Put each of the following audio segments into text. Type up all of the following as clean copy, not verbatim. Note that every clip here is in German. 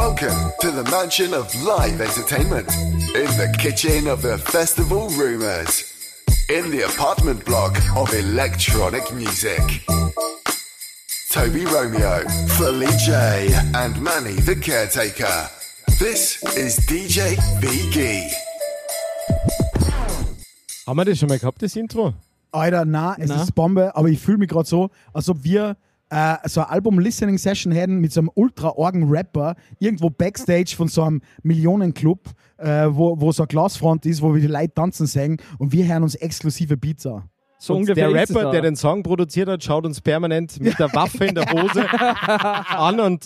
Welcome to the mansion of live entertainment, in the kitchen of the festival rumours, in the apartment block of electronic music. Toby Romeo, Fully J, and Manny the Caretaker. This is DJ BG. Haben wir das schon mal gehabt, das Intro? Alter, nein, es ist Bombe, aber ich fühle mich gerade so, als ob wir so eine Album-Listening-Session hätten mit so einem ultra-orgen-Rapper irgendwo Backstage von so einem Millionenclub, wo so eine Glasfront ist, wo wir die Leute tanzen sehen und wir hören uns exklusive Beats an. So und der Rapper, der den Song produziert hat, schaut uns permanent mit der Waffe in der Hose an und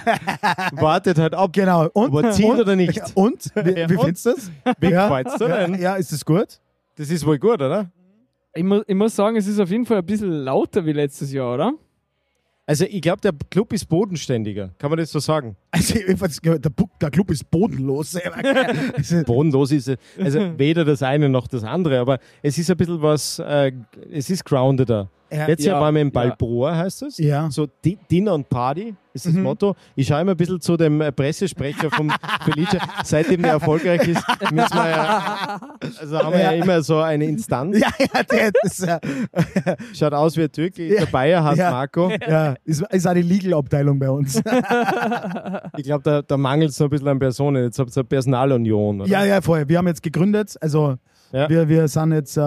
wartet halt ab, genau. Und, ob er zieht oder nicht. Und? Wie findest du das? Wie gefällt's dir denn? Ja, ist das gut? Das ist wohl gut, oder? Ich muss sagen, es ist auf jeden Fall ein bisschen lauter wie letztes Jahr, oder? Also ich glaube, der Club ist bodenständiger. Kann man das so sagen? Also der Club ist bodenlos. Bodenlos ist es. Also weder das eine noch das andere, aber es ist ein bisschen was, es ist groundeder. Letztes Jahr waren wir im Balboa, heißt es. Ja. So Dinner und Party ist das Motto. Ich schaue immer ein bisschen zu dem Pressesprecher vom Felice. Seitdem der erfolgreich ist, müssen wir haben wir ja immer so eine Instanz. Der ist Schaut aus wie ein Türke. Der Bayer heißt Marco. Ja, ist auch die Legal-Abteilung bei uns. Ich glaube, da mangelt es noch ein bisschen an Personen. Jetzt habt ihr eine Personalunion. Oder? Ja, voll. Wir haben jetzt gegründet. Also wir sind jetzt,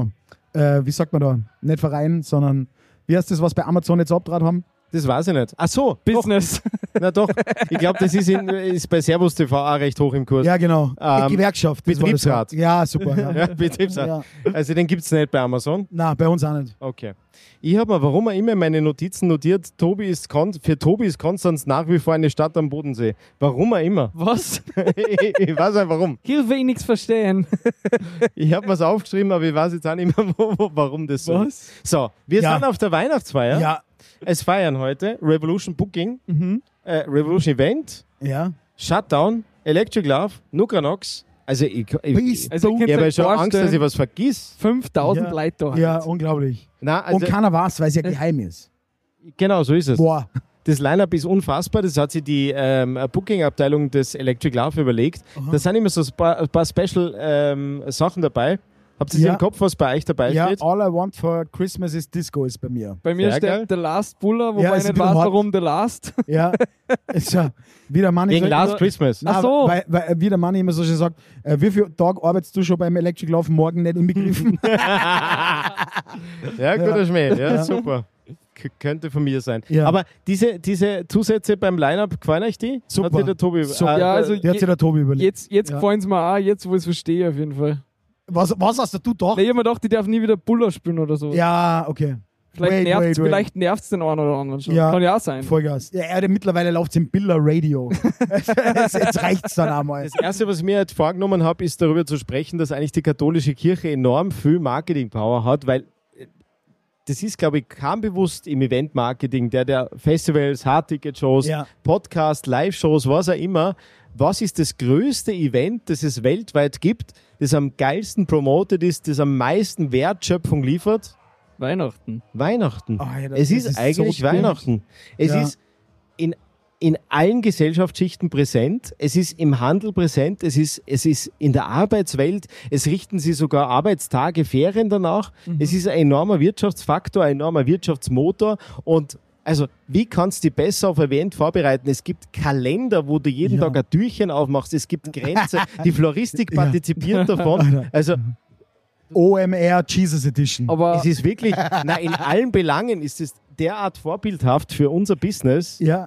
wie sagt man da? Nicht Verein, sondern wie heißt das, was bei Amazon jetzt abgetragen haben? Das weiß ich nicht. Ach so, Business. Doch. Na doch, ich glaube, das ist bei Servus TV auch recht hoch im Kurs. Ja, genau. Gewerkschaft. Betriebsrat. Ja, super. Ja, Betriebsrat. Ja. Also den gibt es nicht bei Amazon? Nein, bei uns auch nicht. Okay. Ich habe mir, warum auch immer, in meine Notizen notiert, für Tobi ist Konstanz nach wie vor eine Stadt am Bodensee. Warum auch immer. Was? Ich weiß nicht warum. Hilfe, ich nichts verstehen. Ich habe was aufgeschrieben, aber ich weiß jetzt auch nicht mehr, warum das so ist. So, wir sind auf der Weihnachtsfeier. Ja. Es feiern heute Revolution Booking, Revolution Event, Shutdown, Electric Love, Nukranox. Also ich habe ja schon Angst, dass ich was vergiss. 5000 Leute da. Ja, unglaublich. Nein, also, und keiner weiß, weil es ja geheim ist. Genau, so ist es. Boah. Das Line-Up ist unfassbar. Das hat sich die Booking-Abteilung des Electric Love überlegt. Da sind immer so ein paar Special Sachen dabei. Habt ihr im Kopf, was bei euch dabei steht? Ja, All I Want for Christmas is Disco ist bei mir. Bei mir steht The Last Buller, wobei ich nicht weiß, warum The Last. Ja, ist ja wie der Mann wegen Last Christmas. Ach so. Weil wie der Mann immer so schön sagt, wie viele Tage arbeitest du schon beim Electric Love, morgen nicht inbegriffen? Ja, guter Schmäh. Ja, super. Könnte von mir sein. Ja. Aber diese Zusätze beim Line-Up, gefallen euch die? Super. Hat sich der Tobi die hat sich der Tobi überlegt. Jetzt gefallen es mir auch, jetzt wo ich es verstehe auf jeden Fall. Was hast du doch? Nee, ich hab mir gedacht, die darf nie wieder Buller spielen oder so. Ja, okay. Vielleicht nervt es den einen oder anderen schon. Ja, kann ja auch sein. Vollgas. Ja, mittlerweile läuft es im Biller Radio. Jetzt reicht es dann einmal. Das Erste, was ich mir jetzt vorgenommen habe, ist darüber zu sprechen, dass eigentlich die katholische Kirche enorm viel Marketing-Power hat, weil das ist, glaube ich, kaum bewusst im Event-Marketing, der Festivals, Hard-Ticket-Shows, Podcasts, Live-Shows, was auch immer. Was ist das größte Event, das es weltweit gibt, das am geilsten promoted ist, das am meisten Wertschöpfung liefert? Weihnachten. Oh, ja, es ist eigentlich so Weihnachten. Es ist in allen Gesellschaftsschichten präsent, es ist im Handel präsent, es ist in der Arbeitswelt, es richten sich sogar Arbeitstage, Ferien danach. Es ist ein enormer Wirtschaftsfaktor, ein enormer Wirtschaftsmotor und also, wie kannst du dich besser auf ein Event vorbereiten? Es gibt Kalender, wo du jeden Tag ein Türchen aufmachst. Es gibt Grenze. Die Floristik partizipiert davon. Also, OMR Jesus Edition. Aber es ist wirklich, in allen Belangen ist es derart vorbildhaft für unser Business. Ja,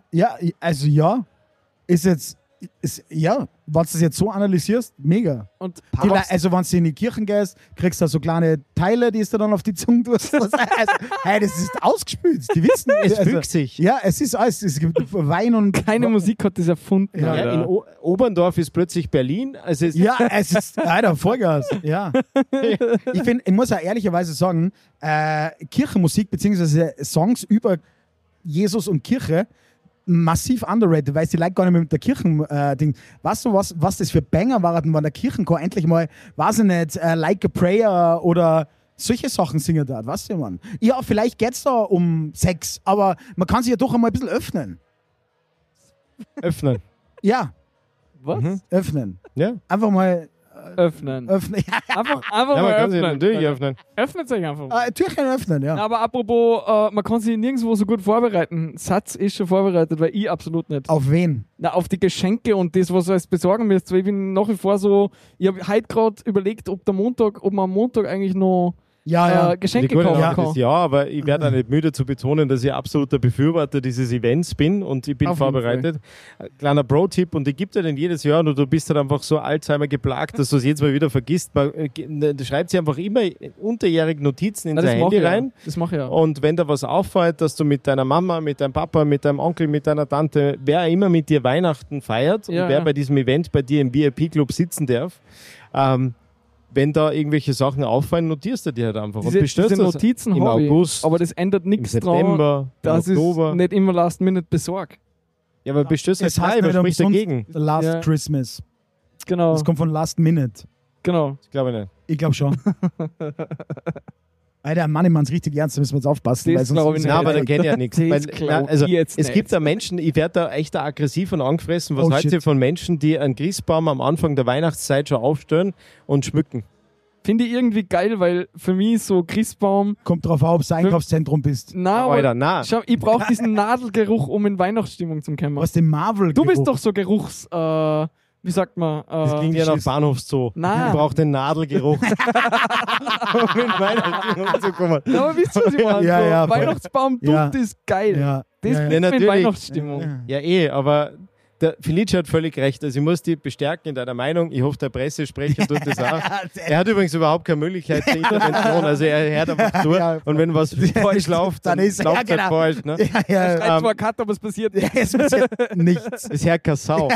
ist jetzt, wenn du das jetzt so analysierst, mega. Und also, wenn du in die Kirchen gehst, kriegst du so kleine Teile, die du dann auf die Zunge tust. Also, hey, das ist ausgespült. Die wissen, es fügt sich. Ja, es ist alles. Es gibt Wein und. Keine Musik hat das erfunden. Ja, in Oberndorf ist plötzlich Berlin. Also es ist Alter, Vollgas. Ja. Ich muss auch ehrlicherweise sagen, Kirchenmusik bzw. Songs über Jesus und Kirche massiv underrated, weil die Leute gar nicht mehr mit der Kirchen-Ding. Weißt du, was das für Banger waren, wenn der Kirchenchor endlich mal, weiß ich nicht, Like a Prayer oder solche Sachen singen da, weißt du, Mann? Ja, vielleicht geht es da um Sex, aber man kann sich ja doch einmal ein bisschen öffnen. Öffnen. Ja, Was? öffnen. Ja, Einfach mal Öffnen. öffnen. Einfach ja man mal kann sich öffnen. natürlich öffnen. Öffnet sich einfach. Türchen öffnen, ja. Aber apropos, man kann sich nirgendwo so gut vorbereiten. Satz ist schon vorbereitet, weil ich absolut nicht. Auf wen? Na, auf die Geschenke und das, was ihr alles besorgen müsst. Weil ich bin nach wie vor so, ich habe heute gerade überlegt, ob man am Montag eigentlich noch Ja. Geschenke Die gute kaufen Nachricht kann. ist ja, aber ich werde auch nicht müde zu betonen, dass ich absoluter Befürworter dieses Events bin und ich bin Auf jeden vorbereitet. Kleiner Pro-Tipp, und ich gebe dir den jedes Jahr, und du bist halt einfach so Alzheimer geplagt, dass du es jedes Mal wieder vergisst. Man schreibt sich einfach immer unterjährig Notizen in Na, sein das mache Handy ich rein. ja. Das mache ich ja. Und wenn da was auffällt, dass du mit deiner Mama, mit deinem Papa, mit deinem Onkel, mit deiner Tante, wer immer mit dir Weihnachten feiert und Ja, wer ja. bei diesem Event bei dir im VIP-Club sitzen darf, wenn da irgendwelche Sachen auffallen, notierst du dir halt einfach. Diese, und bestellst diese das Notizen im habe ich, August, aber das ändert im nichts dran, September, dass im ich Oktober. nicht immer Last Minute besorge. Ja, aber bestellst du Es halt heißt frei, nicht was spricht umsonst dagegen? The Last Ja. Christmas. Genau, Das kommt von Last Minute. genau. Ich glaube nicht. Ich glaube schon. Alter, Mann, ich mein's richtig ernst, da müssen wir jetzt aufpassen. Das weil sonst glaub ich ist nicht. Nein, aber da ja, geht ja nichts. Das Weil, glaub also, ich jetzt es nicht. gibt da Menschen, ich werde da echt aggressiv und angefressen. Was Oh, haltet ihr shit. von Menschen, die einen Christbaum am Anfang der Weihnachtszeit schon aufstellen und schmücken? Finde ich irgendwie geil, weil für mich so Christbaum, kommt drauf an, ob du Einkaufszentrum bist. na, aber Alter, nein. schau, ich brauche diesen Nadelgeruch, um in Weihnachtsstimmung zu kommen. Was den Marvel Du bist doch so Geruchs, wie sagt man? Das klingt ja nach Bahnhofszoo. Nein. Ich brauche den Nadelgeruch, um in Weihnachtsstimmung zu kommen. Ja, aber wisst ihr, was ich meine? Ja, so, ja, voll. Weihnachtsbaumduft Ja. ist geil. Ja. Das ja, bringt Ja, mich in natürlich. Weihnachtsstimmung. Ja, aber der Felice hat völlig recht. Also ich muss dich bestärken in deiner Meinung. Ich hoffe, der Pressesprecher tut das auch. Er hat übrigens überhaupt keine Möglichkeit zur Intervention. Also er hört einfach durch. Ja. Und wenn was falsch läuft, dann Dann ist- läuft es ja, halt genau. falsch. Ne? Ja, Schreit zwar Cut, aber es passiert nicht. es passiert nichts. Das hört keine Sau.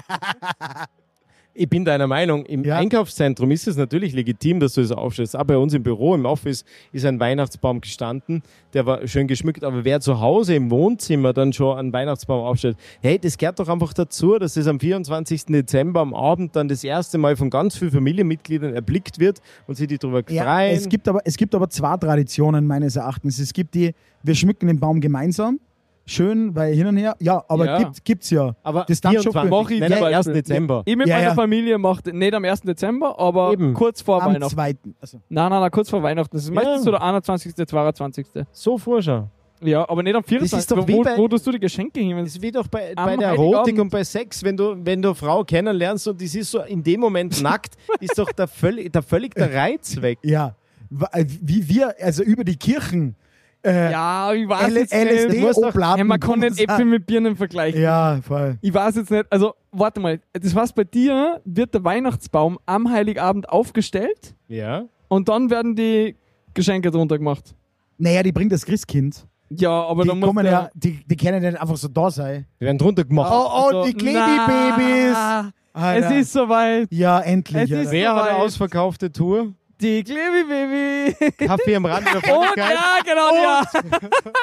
Ich bin deiner Meinung, im Ja. Einkaufszentrum ist es natürlich legitim, dass du es aufstellst. Auch bei uns im Büro, im Office, ist ein Weihnachtsbaum gestanden, der war schön geschmückt. Aber wer zu Hause im Wohnzimmer dann schon einen Weihnachtsbaum aufstellt, hey, das gehört doch einfach dazu, dass es am 24. Dezember am Abend dann das erste Mal von ganz vielen Familienmitgliedern erblickt wird und sie die drüber Ja, freuen. es gibt aber zwei Traditionen meines Erachtens. Es gibt die, wir schmücken den Baum gemeinsam. Schön, weil hin und her. Ja, aber Ja. gibt's ja. aber das dann schon 24, Mach ich nicht am zum 1. Beispiel. Dezember. Ich mit Ja, meiner ja. Familie mache nicht am 1. Dezember, aber Eben. kurz vor Am Weihnachten. 2. Also, Nein, kurz vor Weihnachten. Das ist Ja. meistens so der 21., 22. So vorschau. Ja, aber nicht am 24. ist doch wie wo, bei- wo tust du die Geschenke hin? Das ist wie doch bei Am der Heiligabend. Erotik und bei Sex, wenn du eine Frau kennenlernst und die ist so in dem Moment nackt, ist doch völlig der Reiz weg. ja. Wie wir, also über die Kirchen. Ja, ich weiß jetzt nicht. LSD, muss doch- Oblaten. Hey, man kann nicht Äpfel mit Birnen vergleichen. Ja, voll. Ich weiß jetzt nicht, also warte mal, das heißt, bei dir wird der Weihnachtsbaum am Heiligabend aufgestellt Ja. und dann werden die Geschenke drunter gemacht. Naja, die bringt das Christkind. Ja, aber Die dann muss kommen der... ja, die können nicht einfach so da sein. Die werden drunter gemacht. Oh, die Klebi-Babys. Na, Alter. es ist soweit. Ja, endlich. Es ist Alter. Wer hat eine soweit. ausverkaufte Tour? Die Klebi-Baby. Kaffee am Rand der Und Öffentlichkeit. ja, genau,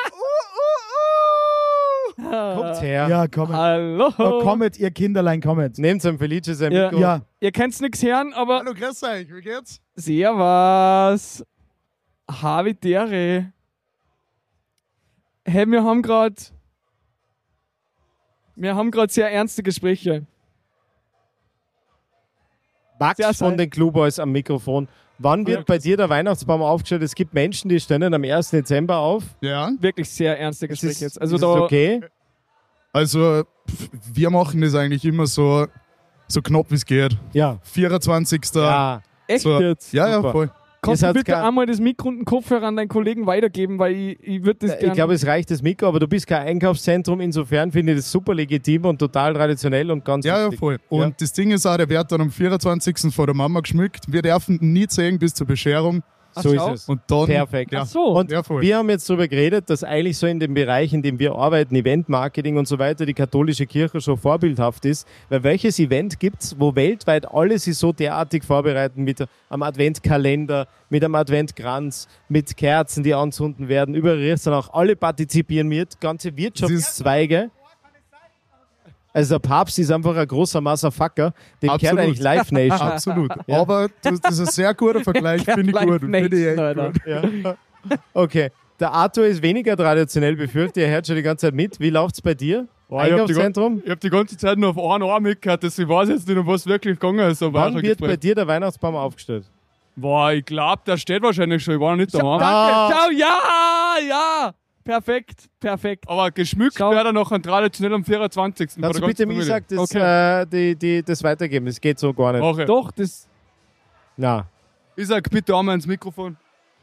ja. Kommt her. Ja, kommt. Hallo. Oh, kommt, ihr Kinderlein, kommt. Nehmt am Felice sein Ja. Mikro. Ja. Ihr könnt's nix hören, aber Hallo, grüß euch, wie geht's? Servus. Habitäre. Hey, wir haben gerade sehr ernste Gespräche. Max Sehr von sein. den Clubboys am Mikrofon. Wann wird bei dir der Weihnachtsbaum aufgestellt? Es gibt Menschen, die stellen am 1. Dezember auf. Ja, Wirklich sehr ernste Ist Gespräche es, jetzt. Also ist da, es okay? also wir machen das eigentlich immer so knapp wie es geht. Ja. 24. Ja. echt so, jetzt? ja, Super. ja, voll. Kannst Ihr du seid bitte kein- einmal das Mikro und den Kopfhörer an deinen Kollegen weitergeben, weil ich würde das Ich gerne... glaube, es reicht das Mikro, aber du bist kein Einkaufszentrum. Insofern finde ich das super legitim und total traditionell und ganz Ja, ja, wichtig. voll. Und das Ding ist auch, der wird dann am 24. von der Mama geschmückt. Wir dürfen ihn nie sehen bis zur Bescherung. So schau. ist es. Und dann, Perfekt. Ja. Ach so. Und Ja, voll. wir haben jetzt darüber geredet, dass eigentlich so in dem Bereich, in dem wir arbeiten, Eventmarketing und so weiter, die katholische Kirche schon vorbildhaft ist. Weil welches Event gibt's, wo weltweit alle sich so derartig vorbereiten mit einem Adventkalender, mit einem Adventkranz, mit Kerzen, die anzünden werden, überall dann auch alle partizipieren mit, ganze Wirtschaftszweige. Also der Papst ist einfach ein großer Motherfucker, dem Absolut. gehört eigentlich Live Nation. Absolut. Aber das ist ein sehr guter Vergleich, finde ich gut. Finde ich echt Alter. gut. Ja. Okay. Der Arthur ist weniger traditionell befürchtet, er hört schon die ganze Zeit mit. Wie läuft's bei dir? Einkaufszentrum? Ich habe die ganze Zeit nur auf einen Arm mitgehört, ich weiß jetzt nicht, um was wirklich gegangen ist. Aber Wann wird bei dir der Weihnachtsbaum aufgestellt? Boah, ich glaube, der steht wahrscheinlich schon. Ich war noch nicht daheim. Danke. Ciao, ja! Perfekt. Aber geschmückt Schau. wird er noch traditionell am 24. von Kannst der du bitte ganzen mir Familie. sagen, das weitergeben? Das geht so gar nicht. Mach ich. Doch, das. Na, Ich sag bitte einmal ins Mikrofon.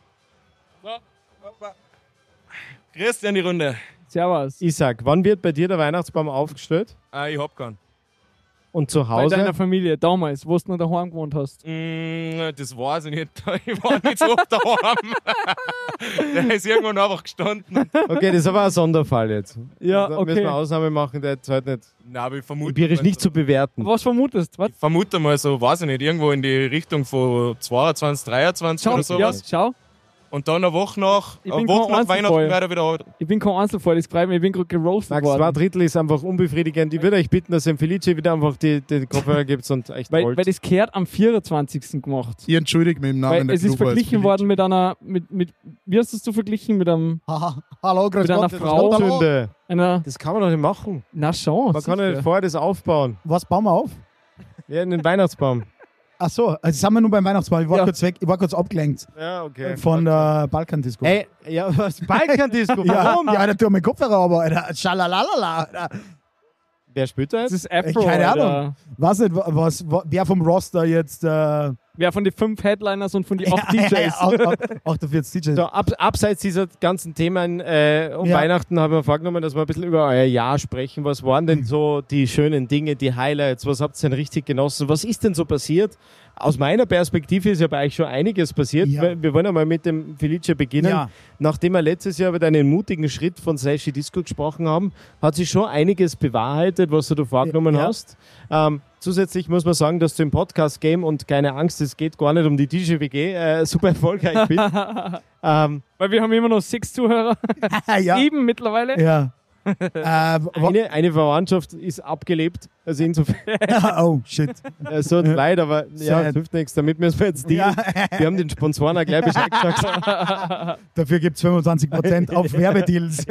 Grüß dich in die Runde. Servus. Isaac, wann wird bei dir der Weihnachtsbaum aufgestellt? Ich hab keinen. Und zu Bei Hause? deiner Familie, damals, wo du noch daheim gewohnt hast. Das weiß ich nicht. Ich war nicht so oft daheim. Der ist irgendwann einfach gestanden. Okay, das ist aber ein Sonderfall jetzt. Ja, Da müssen okay. wir Ausnahme machen, der jetzt halt nicht Nein, aber ich vermute empirisch mal nicht zu bewerten. Was vermutest du? Ich vermute mal so, weiß ich nicht, irgendwo in die Richtung von 22, 23 Schau, oder ja, sowas. schau, Und dann eine Woche nach, Ich eine bin Woche kein nach Weihnachten Einzelfall. wäre er wieder alt. ich bin kein Einzelfall, das freut mich, ich bin gerade geroastet Max, worden. 2/3 ist einfach unbefriedigend. Ich würde euch bitten, dass ihr dem Felice wieder einfach die Kopfhörer gibt und echt Weil wollt. das gehört am 24. gemacht. Ich entschuldige mich im Namen Weil der es ist Gruppe als verglichen Felice. worden mit einer, mit wie hast du es verglichen? Mit einem, Hallo, grüß Mit einer Gott. Frau. Hallo. Sünde. einer, Das kann man doch nicht machen. na schon. Man kann ja sicher. nicht vorher das aufbauen. Was bauen wir auf? Ja, in den Weihnachtsbaum. Ach so, also sind wir nur beim Weihnachtsbaum. Ich war Ja. kurz weg, ich war kurz abgelenkt Ja, okay. von der Balkan-Disco. Ey, ja, was? Balkan-Disco? ja, Warum? ja, da tue mein Kopfhörer aber, Alter. Schalalalala, Alter. Wer spielt da Das jetzt? ist Afro, Keine Alter. Ahnung. Weiß nicht, wer vom Roster jetzt. Wer von den 5 Headliners und von den 8 DJs. 48 DJs. So, abseits dieser ganzen Themen um Ja. Weihnachten haben wir vorgenommen, dass wir ein bisschen über euer Jahr sprechen. Was waren denn so die schönen Dinge, die Highlights? Was habt ihr denn richtig genossen? Was ist denn so passiert? Aus meiner Perspektive ist ja bei euch schon einiges passiert. Ja. Wir wollen einmal mit dem Felice beginnen. Ja. Nachdem wir letztes Jahr über deinen mutigen Schritt von Slashy Disco gesprochen haben, hat sich schon einiges bewahrheitet, was du da vorgenommen Ja. hast. Zusätzlich muss man sagen, dass du im Podcast-Game und keine Angst, es geht gar nicht um die DJ-WG, super erfolgreich bist. Weil wir haben immer noch 6 Zuhörer. ja. 7 mittlerweile. Ja. Eine Verwandtschaft ist abgelebt, also insofern Oh, shit. so leid, aber ja, Sad. das hilft nichts. Damit müssen wir jetzt dealen. Wir haben den Sponsoren auch gleich Bescheid gesagt. Dafür gibt es 25% auf Werbedeals.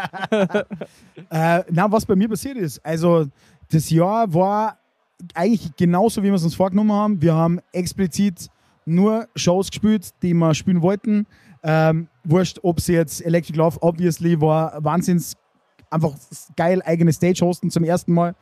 Na, was bei mir passiert ist, also das Jahr war eigentlich genauso, wie wir es uns vorgenommen haben. Wir haben explizit nur Shows gespielt, die wir spielen wollten. Wurscht, ob sie jetzt Electric Love, obviously, war wahnsinns einfach geil, eigene Stage hosten zum ersten Mal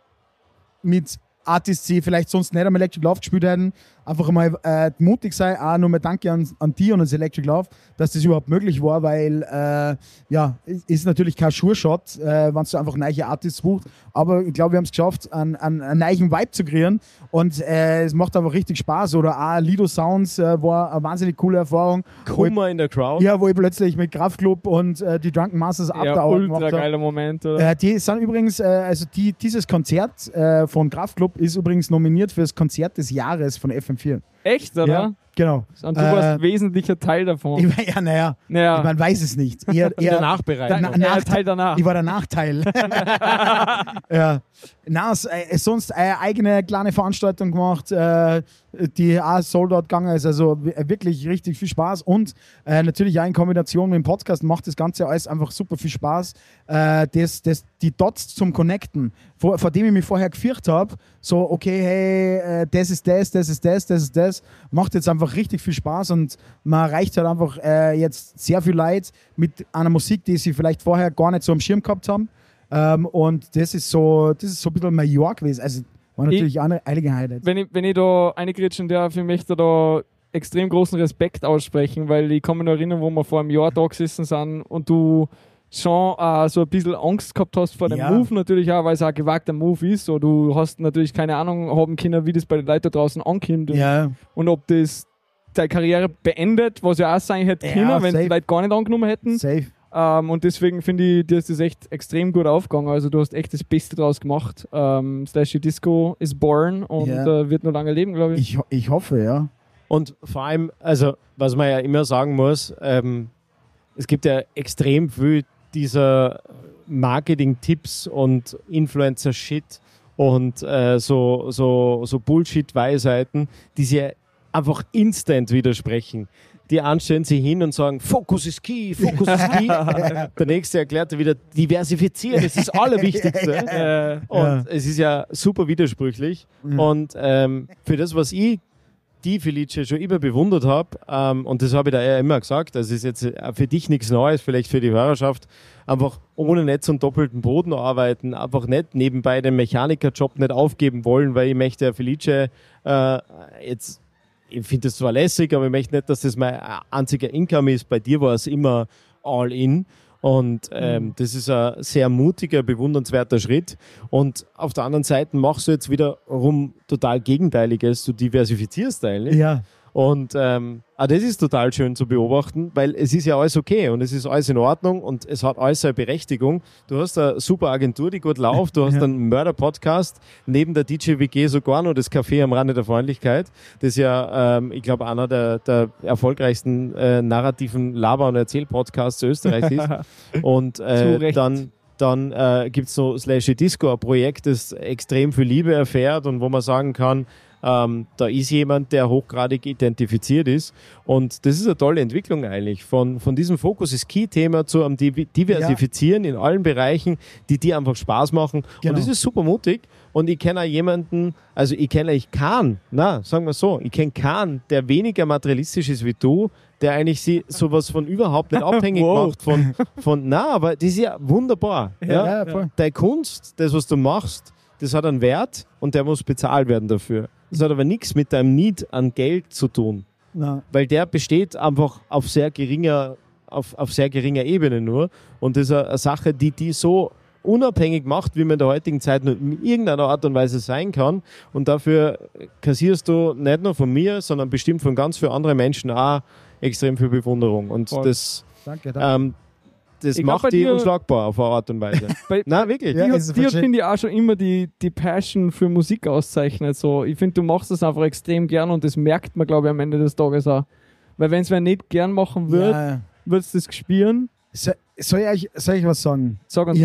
mit Artists, die vielleicht sonst nicht am Electric Love gespielt hätten. Einfach mal mutig sein. Auch nochmal danke an die und ans Electric Love, dass das überhaupt möglich war, weil ja, ist natürlich kein Sure-Shot, wenn du einfach neue Artists buchst. Aber ich glaube, wir haben es geschafft, einen neuen Vibe zu kreieren und es macht einfach richtig Spaß. Oder auch Lido Sounds war eine wahnsinnig coole Erfahrung. Kummer in der Crowd. Ja, wo ich plötzlich mit Kraftklub und die Drunken Masters Ja, After Hour ultra gemacht habe. geiler Moment. Oder? Die sind übrigens, also dieses Konzert von Kraftklub ist übrigens nominiert für das Konzert des Jahres von FM4. Echt, oder? Ja, genau. Und du warst wesentlicher Teil davon. Ja, naja, Naja, man weiß es nicht. Eher, In der Nachbereitung. Teil danach. ich war der Nachteil. Ja. Na, sonst eine eigene kleine Veranstaltung gemacht, die auch sold out gegangen ist. Also wirklich richtig viel Spaß und natürlich auch in Kombination mit dem Podcast macht das Ganze alles einfach super viel Spaß. Die Dots zum Connecten, vor dem ich mich vorher gefürchtet habe, so okay, hey, das ist das, macht jetzt einfach richtig viel Spaß und man erreicht halt einfach jetzt sehr viel Leute mit einer Musik, die sie vielleicht vorher gar nicht so am Schirm gehabt haben. Und das ist so ein bisschen mein Jahr gewesen. Also war natürlich auch eine einige Highlights. Wenn ich da eingrätschen darf, ich möchte da extrem großen Respekt aussprechen, weil ich kann mich noch erinnern, wo wir vor einem Jahr da gesessen sind und du schon so ein bisschen Angst gehabt hast vor dem Ja. Move natürlich auch, weil es auch ein gewagter Move ist. So, du hast natürlich keine Ahnung haben können, wie das bei den Leuten da draußen ankommt Ja, und ob das deine Karriere beendet, was ja auch sein hätte Ja, können, wenn safe. die Leute gar nicht angenommen hätten. safe. Und deswegen finde ich, dir ist das echt extrem gut aufgegangen. Also du hast echt das Beste draus gemacht. Slashy Disco is born und Ja. wird noch lange leben, glaube ich. Ich hoffe, ja. Und vor allem, also was man ja immer sagen muss, es gibt ja extrem viel dieser Marketing-Tipps und Influencer-Shit und so Bullshit-Weisheiten, die sich einfach instant widersprechen. Die einen stellen sich hin und sagen, Fokus ist key, Fokus ist key. Der nächste erklärt wieder, diversifizieren, das ist das Allerwichtigste. Und es ist ja super widersprüchlich. Und für das, was ich die Felice schon immer bewundert habe, und das habe ich da ja immer gesagt, das ist jetzt für dich nichts Neues, vielleicht für die Hörerschaft, einfach ohne nicht zum doppelten Boden arbeiten, einfach nicht nebenbei den Mechanikerjob nicht aufgeben wollen, weil ich möchte ja Felice ich finde das zwar lässig, aber ich möchte nicht, dass das mein einziger Income ist. Bei dir war es immer all in. Und das ist ein sehr mutiger, bewundernswerter Schritt. Und auf der anderen Seite machst du jetzt wiederum total Gegenteiliges. Du diversifizierst eigentlich. Ja. Und auch das ist total schön zu beobachten, weil es ist ja alles okay und es ist alles in Ordnung und es hat alles seine Berechtigung. Du hast eine super Agentur, die gut läuft, du hast einen Mörder-Podcast, neben der DJ-WG sogar noch das Café am Rande der Freundlichkeit, das ja, ich glaube, einer der erfolgreichsten narrativen Laber- und Erzähl-Podcasts Österreichs ist. Und dann gibt es so Slashy Disco, ein Projekt, das extrem viel Liebe erfährt und wo man sagen kann, da ist jemand, der hochgradig identifiziert ist. Und das ist eine tolle Entwicklung eigentlich. Von diesem Fokus ist Key-Thema zu am Diversifizieren in allen Bereichen, die dir einfach Spaß machen. Genau. Und das ist super mutig. Und ich kenne auch jemanden, also ich kenne eigentlich keinen, sagen wir so, ich kenne keinen, der weniger materialistisch ist wie du, der eigentlich sowas von überhaupt nicht abhängig macht aber das ist ja wunderbar. Ja, voll. Deine Kunst, das, was du machst, das hat einen Wert und der muss bezahlt werden dafür. Das hat aber nichts mit deinem Need an Geld zu tun. Na. Weil der besteht einfach auf sehr geringer Ebene nur. Und das ist eine Sache, die so unabhängig macht, wie man in der heutigen Zeit nur in irgendeiner Art und Weise sein kann. Und dafür kassierst du nicht nur von mir, sondern bestimmt von ganz vielen anderen Menschen auch extrem viel Bewunderung. Und das macht die unschlagbar auf eine Art und Weise. Nein, wirklich. Ja, Die finde ich auch schon immer die Passion für Musik auszeichnet. So, ich finde, du machst das einfach extrem gern und das merkt man, glaube ich, am Ende des Tages auch. Weil wenn es wer nicht gern machen würde, würdest du das spüren. Soll ich was sagen? Sag uns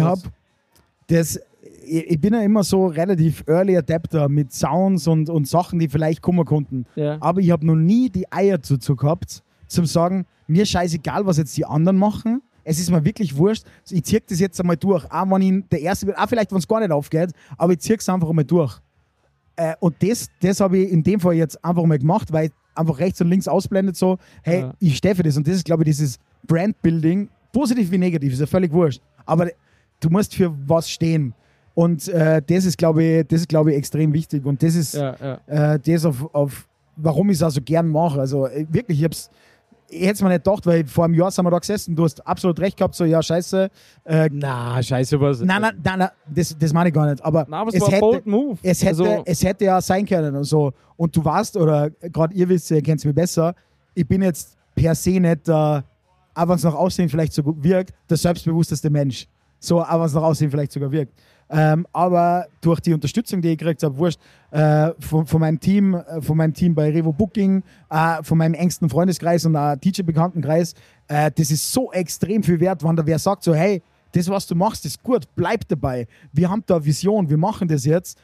Ich bin ja immer so relativ Early Adapter mit Sounds und Sachen, die vielleicht kommen konnten. Ja. Aber ich habe noch nie die Eier dazu gehabt, zum sagen, mir scheißegal, was jetzt die anderen machen. Es ist mir wirklich wurscht. Ich ziehe das jetzt einmal durch. Auch wenn ich der Erste bin, auch vielleicht, wenn es gar nicht aufgeht, aber ich ziehe es einfach einmal durch. Und das habe ich in dem Fall jetzt einfach mal gemacht, weil ich einfach rechts und links ausblendet so, hey, ich stehe für das. Und das ist, glaube ich, dieses Brandbuilding, positiv wie negativ, ist ja völlig wurscht. Aber du musst für was stehen. Und das ist, glaube ich, extrem wichtig. Und das ist das, auf warum ich es auch so gern mache. Also wirklich, ich hätte es mir nicht gedacht, weil vor einem Jahr sind wir da gesessen, du hast absolut recht gehabt, so, ja, scheiße. Scheiße was. Nein, das meine ich gar nicht. Aber es war ein bold move. Es hätte ja sein können und so. Und du weißt, oder gerade ihr wisst, ihr kennt es mir besser, ich bin jetzt per se nicht, auch wenn es nach Aussehen vielleicht so gut wirkt, der selbstbewussteste Mensch. So, auch wenn es nach Aussehen vielleicht sogar wirkt. Aber durch die Unterstützung, die ich gekriegt habe, wurscht, von meinem Team bei Revo Booking, von meinem engsten Freundeskreis und auch DJ-Bekanntenkreis, das ist so extrem viel wert, wenn da wer sagt so, hey, das, was du machst, ist gut, bleib dabei. Wir haben da eine Vision, wir machen das jetzt.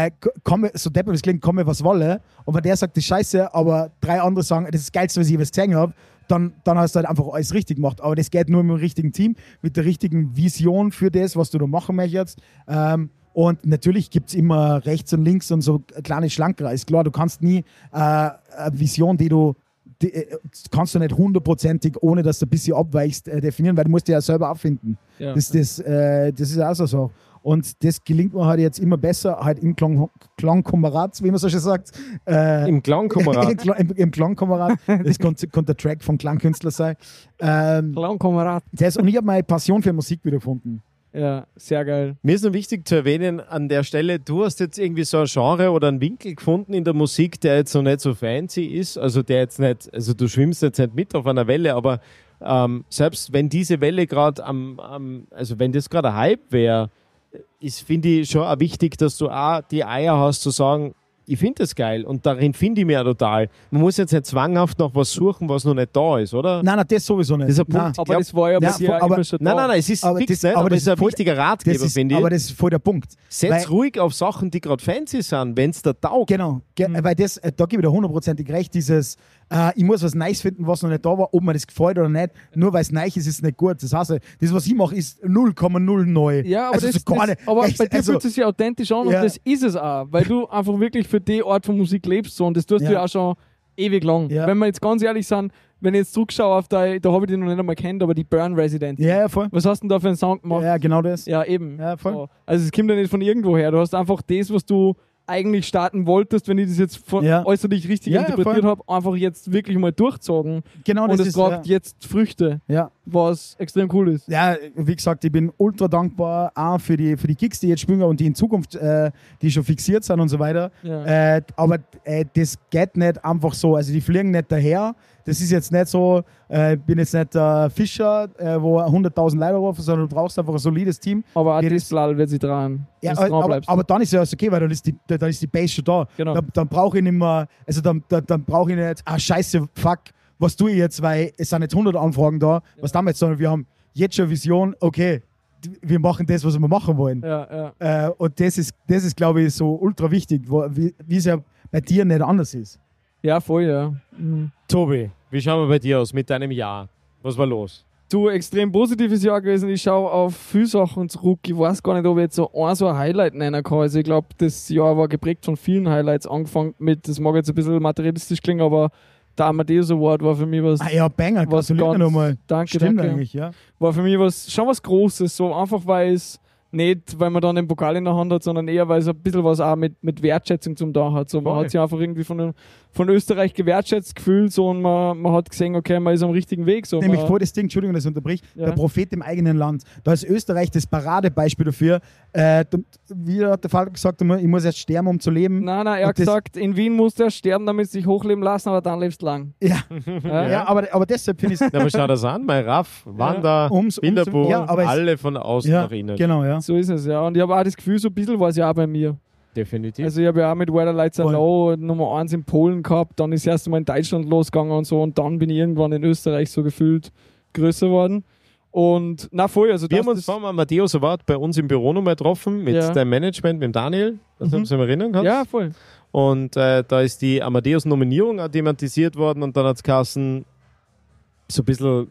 So deppert das klingt, komme was wolle. Und wenn der sagt, das ist scheiße, aber 3 andere sagen, das ist das Geilste, was ich jemals gesehen habe, dann hast du halt einfach alles richtig gemacht. Aber das geht nur mit dem richtigen Team, mit der richtigen Vision für das, was du da machen möchtest. Und natürlich gibt es immer rechts und links und so kleine Schlankereis. Klar, du kannst nie eine Vision, die kannst du nicht 100%ig, ohne dass du ein bisschen abweichst, definieren, weil du musst ja selber abfinden. Ja. Das ist auch so. Und das gelingt mir halt jetzt immer besser, halt im Klangkamerad, wie man so schön sagt. Im Klangkamerad. Im Klangkamerad. Das könnte der Track vom Klangkünstler sein. Klangkamerad. Und ich habe meine Passion für Musik wiedergefunden. Ja, sehr geil. Mir ist noch wichtig zu erwähnen an der Stelle, du hast jetzt irgendwie so ein Genre oder einen Winkel gefunden in der Musik, der jetzt noch nicht so fancy ist, also der jetzt nicht, also du schwimmst jetzt nicht mit auf einer Welle, aber selbst wenn diese Welle gerade also wenn das gerade ein Hype wäre, finde ich schon auch wichtig, dass du auch die Eier hast zu sagen, ich finde das geil und darin finde ich mich auch total. Man muss jetzt nicht zwanghaft nach was suchen, was noch nicht da ist, oder? Nein, das sowieso nicht. Das ist ein Punkt. Aber das war ja immer schon da. Nein, es ist fix nicht, aber das ist ein wichtiger Ratgeber, finde ich. Aber das ist voll der Punkt. Setz ruhig auf Sachen, die gerade fancy sind, wenn es da taugt. Genau, weil da gebe ich dir 100%ig recht, dieses ich muss was Neues finden, was noch nicht da war, ob mir das gefällt oder nicht. Nur weil es neu ist, ist es nicht gut. Das heißt, das, was ich mache, ist 0,0 neu. Ja, aber, also das, so gar das, nicht. aber Echt, bei dir also, fühlt es sich authentisch an und das ist es auch, weil du einfach wirklich für die Art von Musik lebst so, und das tust du ja auch schon ewig lang. Ja. Wenn wir jetzt ganz ehrlich sind, wenn ich jetzt zurückschaue auf da habe ich den noch nicht einmal kennt, aber die Burn Resident. Ja, voll. Was hast du denn da für einen Sound gemacht? Ja, genau das. Ja, eben. Ja, voll. So. Also es kommt ja nicht von irgendwo her. Du hast einfach das, was du eigentlich starten wolltest, wenn ich das jetzt äußerlich richtig interpretiert habe, einfach jetzt wirklich mal durchzogen. Genau, und das es tragt jetzt Früchte, was extrem cool ist. Ja, wie gesagt, ich bin ultra dankbar auch für die Gigs, die jetzt spielen und die in Zukunft, die schon fixiert sind und so weiter. Ja. Aber das geht nicht einfach so. Also die fliegen nicht daher. Das ist jetzt nicht so, ich bin jetzt nicht der Fischer, wo 100.000 Leute rufen, sondern du brauchst einfach ein solides Team. Aber auch das Lal wird sich dran. Ja, aber dann ist ja alles okay, weil dann ist die Base schon da. Genau. Dann brauche ich nicht mehr, also dann brauche ich nicht, scheiße, fuck, was tue ich jetzt, weil es sind jetzt 100 Anfragen da, was damit, sondern wir haben jetzt schon eine Vision, okay, wir machen das, was wir machen wollen. Ja. Und das ist, glaube ich, so ultra wichtig, wie es ja bei dir nicht anders ist. Ja, voll, ja. Mhm. Tobi, wie schauen wir bei dir aus mit deinem Jahr? Was war los? Du, extrem positives Jahr gewesen. Ich schaue auf viele Sachen zurück. Ich weiß gar nicht, ob ich jetzt so ein Highlight nennen kann. Also ich glaube, das Jahr war geprägt von vielen Highlights. Angefangen mit, das mag jetzt ein bisschen materialistisch klingen, aber der Amadeus Award war für mich was... Banger, was ganz, nochmal. Danke, Stimmt danke. eigentlich, ja. War für mich schon was Großes. So einfach, weil es nicht, weil man dann den Pokal in der Hand hat, sondern eher, weil es ein bisschen was auch mit Wertschätzung zum da hat. So, man hat sich einfach irgendwie von Österreich gewertschätzt gefühlt so, und man hat gesehen, okay, man ist am richtigen Weg. So, nämlich vor das Ding, Entschuldigung, dass ich unterbrich, der Prophet im eigenen Land. Da ist Österreich das Paradebeispiel dafür. Wie hat der Vater gesagt, ich muss erst sterben, um zu leben. Nein, er hat gesagt, in Wien musst du erst sterben, damit du dich hochleben lassen, aber dann lebst du lang. Ja, aber deshalb finde ich es... Aber schau das an, mein Raff, Wanda, Bilderbuch, alle von außen nach innen. Genau, ja. So ist es, ja. Und ich habe auch das Gefühl, so ein bisschen war es ja auch bei mir. Definitiv. Also ich habe ja auch mit Where the Lights Are Low Nummer 1 in Polen gehabt, dann ist erst einmal in Deutschland losgegangen und so, und dann bin ich irgendwann in Österreich so gefühlt größer worden. Und voll, also wir haben uns vor Amadeus Award bei uns im Büro nochmal getroffen mit dem Management, mit dem Daniel, das haben Sie mal erinnern kannst. Ja, voll. Und da ist die Amadeus-Nominierung auch thematisiert worden, und dann hat es geheißen, so ein bisschen,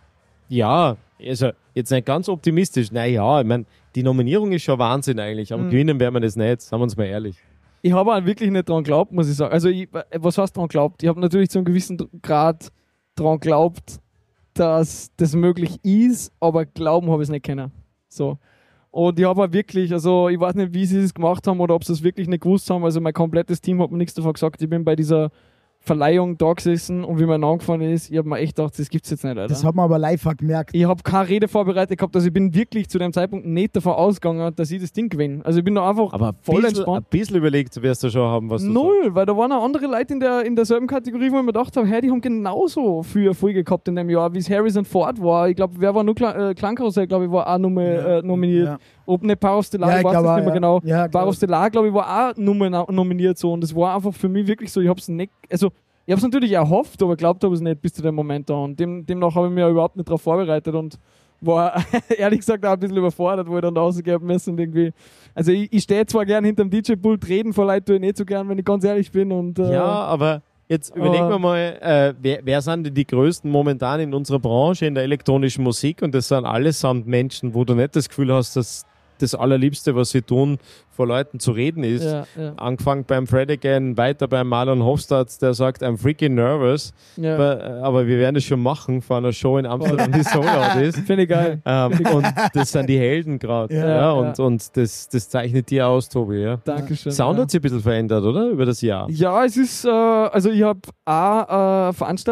also jetzt nicht ganz optimistisch, naja, ich meine, die Nominierung ist schon Wahnsinn eigentlich, aber gewinnen werden wir das nicht, sagen wir uns mal ehrlich. Ich habe auch wirklich nicht dran geglaubt, muss ich sagen. Also, was heißt dran geglaubt? Ich habe natürlich zu einem gewissen Grad dran geglaubt, dass das möglich ist, aber glauben habe ich es nicht können. So. Und ich habe auch wirklich, also ich weiß nicht, wie sie es gemacht haben oder ob sie es wirklich nicht gewusst haben, also mein komplettes Team hat mir nichts davon gesagt. Ich bin bei dieser Verleihung da gesessen, und wie mein Name gefallen ist, ich habe mir echt gedacht, das gibt's jetzt nicht, Alter. Das hat man aber live gemerkt. Ich habe keine Rede vorbereitet gehabt, also ich bin wirklich zu dem Zeitpunkt nicht davon ausgegangen, dass ich das Ding gewinne. Also ich bin da einfach voll entspannt. Ein bisschen überlegt wirst du schon haben, was du Null, sagst. weil da waren auch andere Leute in derselben Kategorie, wo ich mir gedacht habe, hey, die haben genauso viel Erfolge gehabt in dem Jahr, wie es Harrison Ford war. Ich glaube, wer war nur Klangkarussell, glaube ich, war auch nominiert. Ja. Ob nicht Power of Stellar, ich weiß es nicht mehr genau. Ja, Power of Stellar, glaube ich, war auch nominiert so, und das war einfach für mich wirklich so, ich habe es nicht, also ich habe es natürlich erhofft, aber glaubt habe ich es nicht bis zu dem Moment da, und demnach habe ich mich ja überhaupt nicht darauf vorbereitet und war ehrlich gesagt auch ein bisschen überfordert, wo ich dann da rausgeben müssen und irgendwie, also ich stehe zwar gern hinterm DJ-Pult, reden vor Leuten tue ich nicht so gern, wenn ich ganz ehrlich bin, und ja, aber jetzt überlegen wir mal, wer sind denn die größten momentan in unserer Branche in der elektronischen Musik, und das sind allesamt Menschen, wo du nicht das Gefühl hast, dass das Allerliebste, was sie tun, vor Leuten zu reden ist. Ja. Angefangen beim Fred again, weiter beim Marlon Hofstadt, der sagt, I'm freaking nervous. Ja. Aber wir werden es schon machen vor einer Show in Amsterdam, die so laut ist. Finde ich geil. Und das sind die Helden gerade. Und das zeichnet dir aus, Tobi. Ja. Dankeschön. Sound hat sich ein bisschen verändert, oder? Über das Jahr. Ja, es ist, also ich habe eine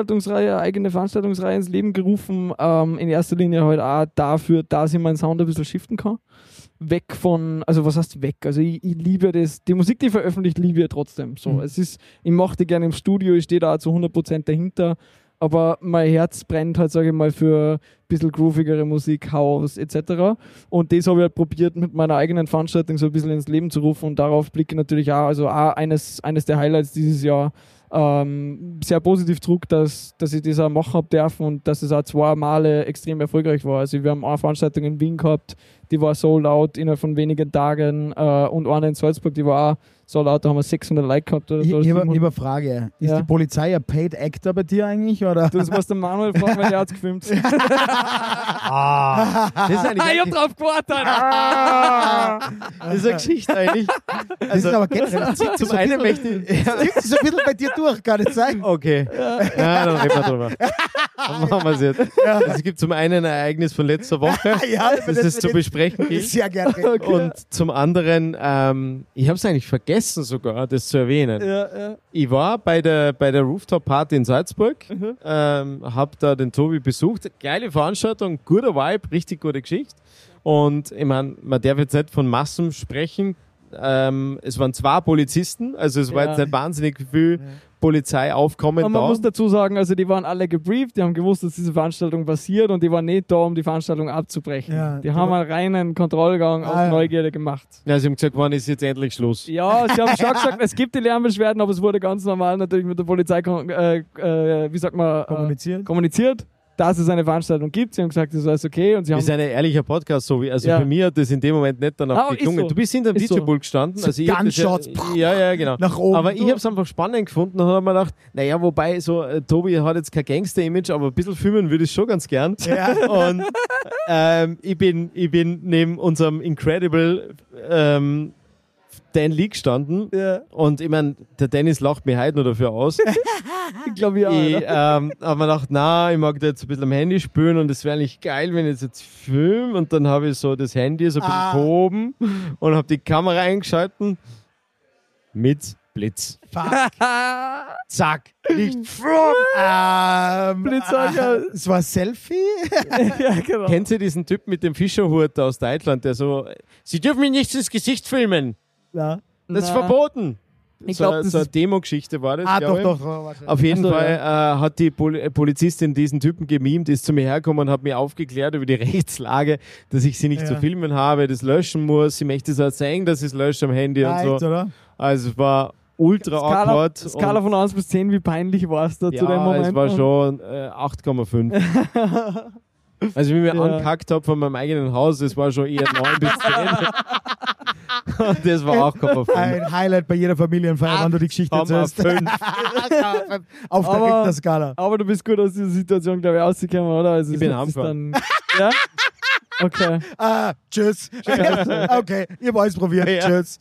eigene Veranstaltungsreihe ins Leben gerufen, in erster Linie halt auch dafür, dass ich meinen Sound ein bisschen shiften kann. Weg von, also was heißt weg? Also ich liebe das, die Musik, die veröffentlicht, liebe ich trotzdem. So, ich mache die gerne im Studio, ich stehe da zu 100% dahinter, aber mein Herz brennt halt, sage ich mal, für ein bisschen groovigere Musik, House etc. Und das habe ich halt probiert, mit meiner eigenen Veranstaltung so ein bisschen ins Leben zu rufen, und darauf blicke ich natürlich auch, also auch eines der Highlights dieses Jahr, sehr positiv zurück, dass ich das auch machen habe dürfen und dass es auch 2 Male extrem erfolgreich war. Also wir haben eine Veranstaltung in Wien gehabt, die war so laut innerhalb von wenigen Tagen, und eine in Salzburg, die war auch so lauter haben wir 600 Like gehabt oder so. Ich habe eine Frage. Ist die Polizei ein Paid Actor bei dir eigentlich? Oder? Das musst du Manuel fragen, weil der hat es gefilmt. Das ist eigentlich Ich hab drauf gewartet! das ist eine Geschichte eigentlich. Das ist aber generell. Zum einen möchte ich... Das ist ein bisschen bei dir durch, kann ich sagen. Okay. Ja, dann reden wir drüber. Dann machen wir es jetzt. Also, es gibt zum einen ein Ereignis von letzter Woche, das es zu besprechen gilt. Sehr gerne. Und zum anderen, ich habe es eigentlich vergessen sogar, das zu erwähnen. Ja. Ich war bei der Rooftop-Party in Salzburg, habe da den Tobi besucht. Geile Veranstaltung, guter Vibe, richtig gute Geschichte. Und ich meine, man darf jetzt nicht von Massen sprechen. Es waren 2 Polizisten, also es war jetzt nicht wahnsinnig viel Polizeiaufkommen Und man da. muss dazu sagen, also die waren alle gebrieft, die haben gewusst, dass diese Veranstaltung passiert und die waren nicht da, um die Veranstaltung abzubrechen. Ja, die haben einen reinen Kontrollgang aus Neugierde gemacht. Ja, sie haben gesagt, wann ist jetzt endlich Schluss? Ja, sie haben schon gesagt, es gibt die Lärmbeschwerden, aber es wurde ganz normal natürlich mit der Polizei kommuniziert, dass es eine Veranstaltung gibt. Sie haben gesagt, das ist alles okay. Und sie Das haben ist ein ehrlicher Podcast, so wie, also für mich hat das in dem Moment nicht danach ist geklungen. so. Du bist hinter dem Ist so. DJ-Pult gestanden. So Also ich hab das Gunshots, ja, genau. nach oben. Aber ich habe es einfach spannend gefunden und habe mir gedacht, naja, wobei so Tobi hat jetzt kein Gangster-Image, aber ein bisschen filmen würde ich schon ganz gern. Ja. Und ich bin neben unserem Incredible Dan Lee gestanden und ich meine, der Dennis lacht mich heute noch dafür aus. ich glaube, ja. Ich habe mir gedacht, ich mag da jetzt ein bisschen am Handy spielen und es wäre eigentlich geil, wenn ich jetzt filme. Und dann habe ich so das Handy so ein bisschen gehoben und habe die Kamera eingeschalten mit Blitz. Zack, Licht. Blitzanker. Es war ein Selfie? Ja, genau. Kennt ihr diesen Typ mit dem Fischerhut aus Deutschland, der so, Sie dürfen mir nicht ins Gesicht filmen. Ja. Das ist verboten. Ich glaube, das so eine ist Demo-Geschichte war das. glaub ich. Doch. Auf jeden Ach so, Fall hat die Polizistin diesen Typen gemimt, ist zu mir hergekommen und hat mir aufgeklärt über die Rechtslage, dass ich sie nicht zu filmen habe, das löschen muss. Sie möchte es auch zeigen, dass ich es lösche am Handy und so. Oder? Also es war ultra awkward. Skala von 1 bis 10, wie peinlich war es da zu dem Moment? Es war schon 8,5. Also wie ich mich angekackt habe von meinem eigenen Haus, das war schon eher 9 bis 10. Und das war 8,5. Ein Highlight bei jeder Familienfeier, wenn du die Geschichte erzählst. 8,5. Auf der Richterskala. Aber du bist gut aus dieser Situation, glaube ich, rausgekommen, oder? Also Ich bin es ist heimgefahren. dann, ja? Okay. Tschüss. Okay, ihr wollt es probieren. Ja. Tschüss.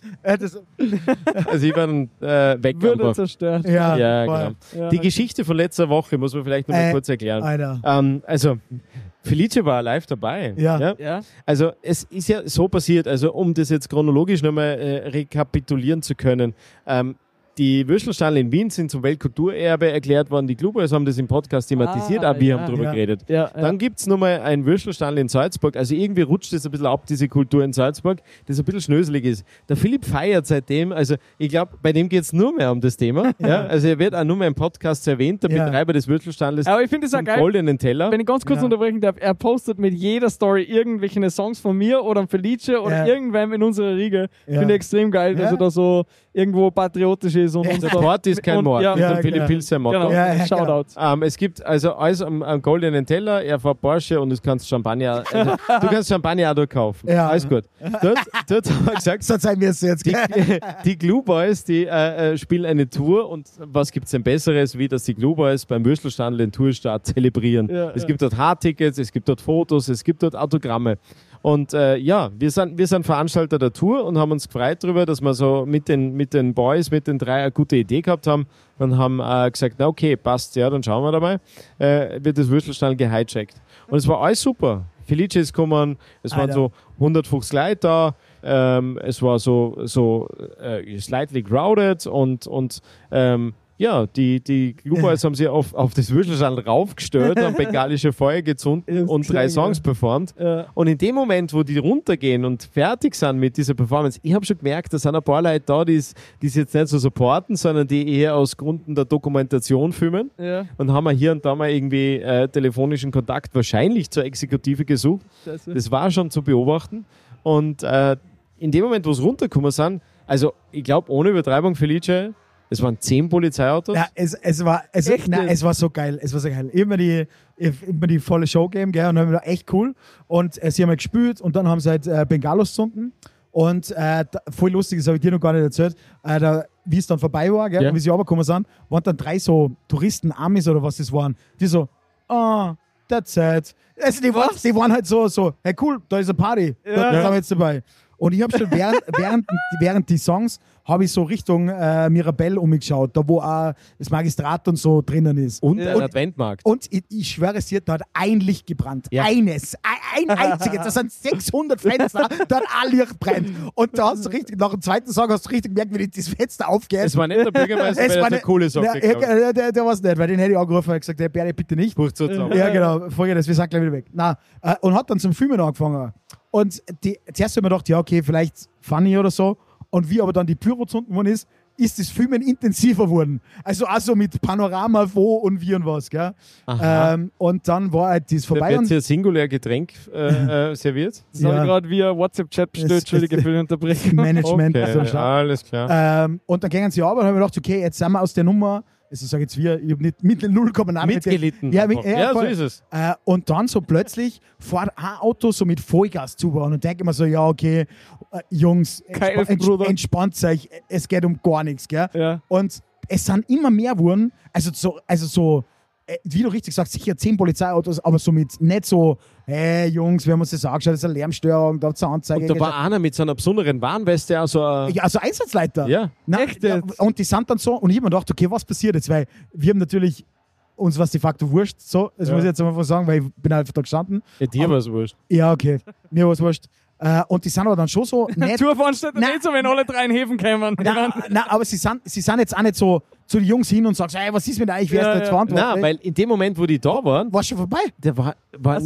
Also ich war dann weg. Würde einfach. zerstört. Ja, voll. genau. Ja. Die Geschichte von letzter Woche muss man vielleicht noch mal kurz erklären. Alter. Also, Felice war live dabei. Ja. Ja. Also, es ist ja so passiert, also um das jetzt chronologisch nochmal rekapitulieren zu können. Die Würstelstadel in Wien sind zum Weltkulturerbe erklärt worden. Die Glubers haben das im Podcast thematisiert, auch wir haben darüber geredet. Ja, Dann gibt es nochmal ein Würstelstadel in Salzburg. Also irgendwie rutscht das ein bisschen ab, diese Kultur in Salzburg, das ein bisschen schnöselig ist. Der Philipp feiert seitdem, also ich glaube, bei dem geht es nur mehr um das Thema. Ja. Also er wird auch nur mehr im Podcast erwähnt, der Betreiber des Würstelstadels Aber ich finde es auch vom geil. Goldenen Teller. Wenn ich ganz kurz unterbrechen darf, er postet mit jeder Story irgendwelche Songs von mir oder Felice oder irgendwem in unserer Riege. Finde ich extrem geil, dass er da so irgendwo patriotisch ist und Der Port ist kein Mord. Ja, Das ist ein Philipp Pilser Motto. genau. Ja, Shoutout. Es gibt also alles am Goldenen Teller, er fährt Porsche und du kannst Champagner, du kannst Champagner auch dort kaufen. Ja. Alles gut. Dort haben wir gesagt, So zeigen wir es jetzt. die Glue Boys, die spielen eine Tour und was gibt es denn Besseres, wie dass die Glue Boys beim Würstelstadel den Tourstart zelebrieren. Es gibt dort Hardtickets, es gibt dort Fotos, es gibt dort Autogramme. Und wir sind Veranstalter der Tour und haben uns gefreut darüber, dass wir so mit den Boys, mit den 3 eine gute Idee gehabt haben und haben gesagt, na okay, passt, ja, dann schauen wir dabei, wird das Würstelstadel gehijackt. Und es war alles super. Felice ist gekommen, es waren so 150 Leute da, es war so slightly crowded und die Glue-Boys haben sich auf das Würstelstadel raufgestellt, haben bengalische Feuer gezündet und 3 Songs performt. Ja. Und in dem Moment, wo die runtergehen und fertig sind mit dieser Performance, ich habe schon gemerkt, da sind ein paar Leute da, die es jetzt nicht so supporten, sondern die eher aus Gründen der Dokumentation filmen. Ja. Und haben wir hier und da mal irgendwie telefonischen Kontakt wahrscheinlich zur Exekutive gesucht. Das war schon zu beobachten. Und in dem Moment, wo es runtergekommen sind, also ich glaube, ohne Übertreibung, Felice, es waren 10 Polizeiautos. Ja, es war so geil. Es war so geil. Immer die volle Show gegeben, gell, und dann haben wir echt cool. Und sie haben halt gespielt und dann haben sie halt Bengalos gezündet. Und voll lustig, das habe ich dir noch gar nicht erzählt, wie es dann vorbei war, gell, und wie sie runtergekommen sind, waren dann 3 so Touristen, Amis oder was das waren, die so, that's it. Also die waren halt so, hey cool, da ist eine Party, da sind wir jetzt dabei. Und ich habe schon während die Songs habe ich so Richtung Mirabell umgeschaut, da wo auch das Magistrat und so drinnen ist. Und ein Adventmarkt. Und ich schwöre es dir, da hat ein Licht gebrannt. Ja. Ein einziges. Das sind 600 Fenster, da hat ein Licht brennt. Und da hast du richtig, nach dem zweiten Song hast du richtig gemerkt, wie das Fenster aufgeht. Es war nicht der Bürgermeister, weil er eine coole Sache gekauft. Der war es nicht, weil den hätte ich angerufen und gesagt, der Bärde bitte nicht. Ja, genau. Folgendes, wir sind gleich wieder weg. Und hat dann zum Filmen angefangen. Und zuerst haben wir gedacht, ja, okay, vielleicht funny oder so. Und wie aber dann die Pyro gezogen worden ist das Filmen intensiver geworden. Also auch so mit Panorama, wo und wie und was. Gell? Und dann war halt das vorbei. Da wird hier singulär Getränk serviert. Das habe ich gerade via WhatsApp-Chat bestellt. Entschuldige für die Unterbrechung. Management. Okay, so alles klar. Und dann gingen sie aber und haben wir gedacht, okay, jetzt sind wir aus der Nummer. Also sage jetzt ich habe nicht mit 0,9 mitgelitten. Ja, so ist es. Und dann so plötzlich fährt ein Auto so mit Vollgas zu und denke mir so, ja okay, Jungs, entspannt euch, es geht um gar nichts, gell? Ja. Und es sind immer mehr geworden, also so wie du richtig sagst, sicher 10 Polizeiautos, aber so mit nicht so, hey Jungs, wir haben uns das angeschaut, das ist eine Lärmstörung, da hat es eine Anzeige. Und da war einer mit so einer besonderen Warnweste, also Einsatzleiter. Ja. Echt jetzt? Und die sind dann so, und ich habe mir gedacht, okay, was passiert jetzt? Weil wir haben natürlich uns was de facto wurscht, so, das muss ich jetzt einfach sagen, weil ich bin einfach da gestanden. Ja, dir war es wurscht. Ja, okay, mir war es wurscht. Und die sind aber dann schon so nett. Tourveranstalter nicht so, wenn alle 3 in Häfen kämen. Nein, aber sie sind jetzt auch nicht so zu den Jungs hin und sagst, hey, was ist mit euch, wer ist da jetzt verantwortlich? Nein, weil in dem Moment, wo die da waren, war schon vorbei. Der war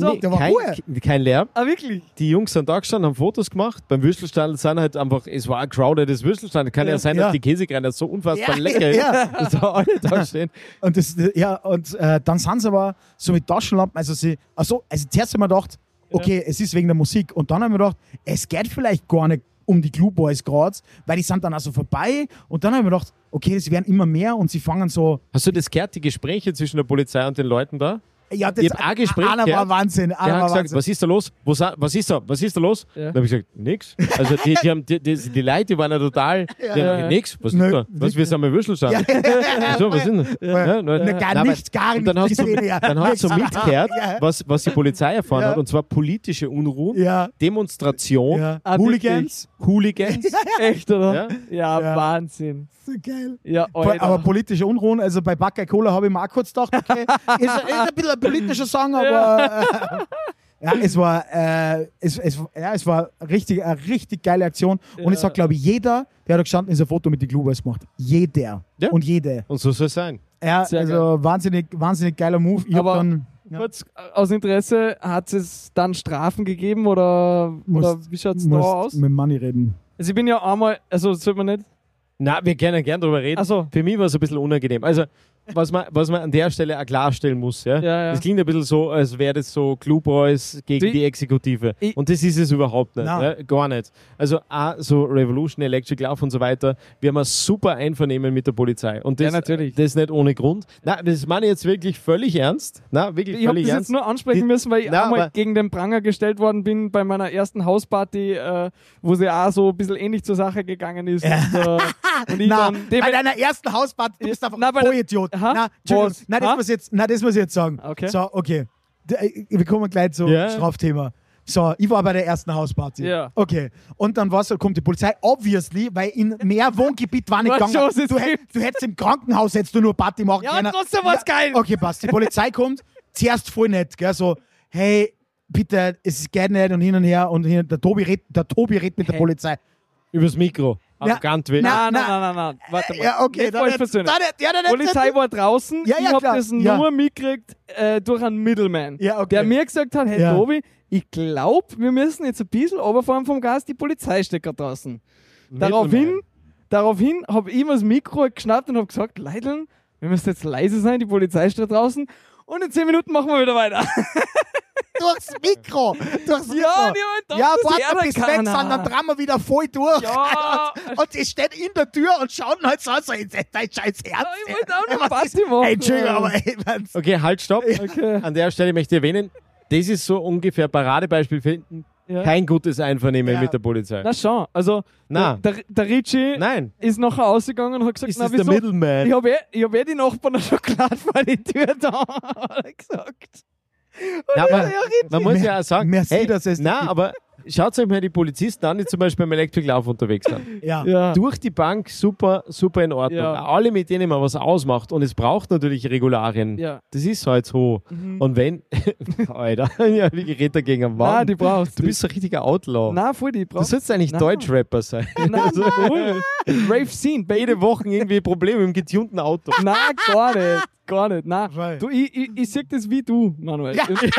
kein Lärm. Ah, wirklich? Die Jungs sind da gestanden, haben Fotos gemacht. Beim Würstelstand sind halt einfach, es war ein crowdedes Würstelstand. Kann ja sein, dass die Käsekreiner so unfassbar lecker ist, dass da alle da stehen. Und dann sind sie aber so mit Taschenlampen, also zuerst haben wir gedacht, okay, es ist wegen der Musik. Und dann haben wir gedacht, es geht vielleicht gar nicht um die Glue Boys gerade, weil die sind dann also vorbei. Und dann haben wir gedacht, okay, sie werden immer mehr und sie fangen so... Hast du das gehört, die Gespräche zwischen der Polizei und den Leuten da? Ja, ich habe ein Gespräch einer gehört. War Wahnsinn. Der hat gesagt, was ist da los? Was ist da los? Ja. Dann habe ich gesagt, nix. Also die Leute, die waren ja total, nix. Was ist da? Wir sind am Würstelstand. So, was ist denn? Gar nichts. Und dann hast du mitgehört, was die Polizei erfahren hat, und zwar politische Unruhen, Demonstration, Hooligans. Echt, oder? Ja, Wahnsinn. So geil. Ja, aber politische Unruhen, also bei Buckeye Cola habe ich mir auch kurz gedacht, okay, ist ein bisschen ein politischer Song, aber es war eine richtig geile Aktion. Und ich sag, glaube ich, jeder, der da gestanden ist, ein Foto mit den Glue Boys gemacht. Jeder. Ja. Und jede. Und so soll es sein. Ja, also wahnsinnig geiler Move. Kurz aus Interesse, hat es dann Strafen gegeben oder wie schaut es da aus? Mit Money reden. Also ich bin ja einmal, also sollte man nicht? Na, wir können gern drüber reden. So. Für mich war es ein bisschen unangenehm. Also, was man an der Stelle auch klarstellen muss, das klingt ein bisschen so, als wäre das so Glue Boys gegen die Exekutive. Und das ist es überhaupt nicht. Ja? Gar nicht. Also auch so Revolution, Electric Love und so weiter, wir haben ein super Einvernehmen mit der Polizei. Und das, natürlich. Das nicht ohne Grund. Na, das meine ich jetzt wirklich völlig ernst. Ich habe das jetzt nur ansprechen müssen, weil ich einmal gegen den Pranger gestellt worden bin bei meiner ersten Hausparty, wo sie auch so ein bisschen ähnlich zur Sache gegangen ist. Und ich bei deiner ersten Hausparty, du bist einfach ein Vollidiot. Das muss ich jetzt sagen. Okay. So, okay. Wir kommen gleich zum Strafthema. So, ich war bei der ersten Hausparty. Ja. Okay. Und dann kommt die Polizei, obviously, weil in mehr Wohngebiet war nicht gegangen. Du hättest im Krankenhaus nur Party machen können. Ja, trotzdem war's geil. Okay, passt. Die Polizei kommt, zuerst voll nett, gell, so, hey, bitte, es geht nicht und hin und her und der Tobi redet mit der Polizei. Übers Mikro. Arrogant will. Nein. Warte mal. Ja, okay. Die Polizei war draußen. Ich habe das nur mitgekriegt durch einen Middleman, der mir gesagt hat, hey Tobi, ich glaube, wir müssen jetzt ein bisschen runterfahren vom Gas, die Polizei steht gerade draußen. Daraufhin habe ich mir das Mikro geschnappt und habe gesagt, Leideln, wir müssen jetzt leise sein, die Polizei steht draußen und in 10 Minuten machen wir wieder weiter. Durchs Mikro. Warte, bis weg sind, dann drehen wir wieder voll durch. Ja. Und die stehen in der Tür und schauen halt so, dein scheiß Herz. Ja, ich wollte auch noch Party machen. Entschuldigung, aber okay, halt, stopp. Okay. An der Stelle möchte ich erwähnen, das ist so ungefähr Paradebeispiel für Ja. Kein gutes Einvernehmen mit der Polizei. Na schon, also Na. der Richie Nein. ist nachher ausgegangen und hat gesagt, Ist na das der wieso? Middleman? Ich habe die Nachbarn eine Schokolade vor die Tür da, hat er gesagt. Na, man muss ja auch sagen, Merci, dass es na, gibt. aber schaut euch mal die Polizisten an, die zum Beispiel beim Elektriklauf unterwegs sind. Ja. Durch die Bank super, super in Ordnung. Ja. Alle, mit denen man was ausmacht. Und es braucht natürlich Regularien. Ja. Das ist halt so. Und wenn, Alter, ja, wie gerät dagegen am Mann? Nein, die brauchst Du bist ein richtiger Outlaw. Nein, voll, die Du brauchst sollst eigentlich Nein. Deutschrapper sein. Nein, voll. Rave Scene, Baby. Jede Woche irgendwie Probleme im getunten Auto. Nein, gar nicht. Gar nicht. Nein. Voll. Du, ich sehe das wie du, Manuel.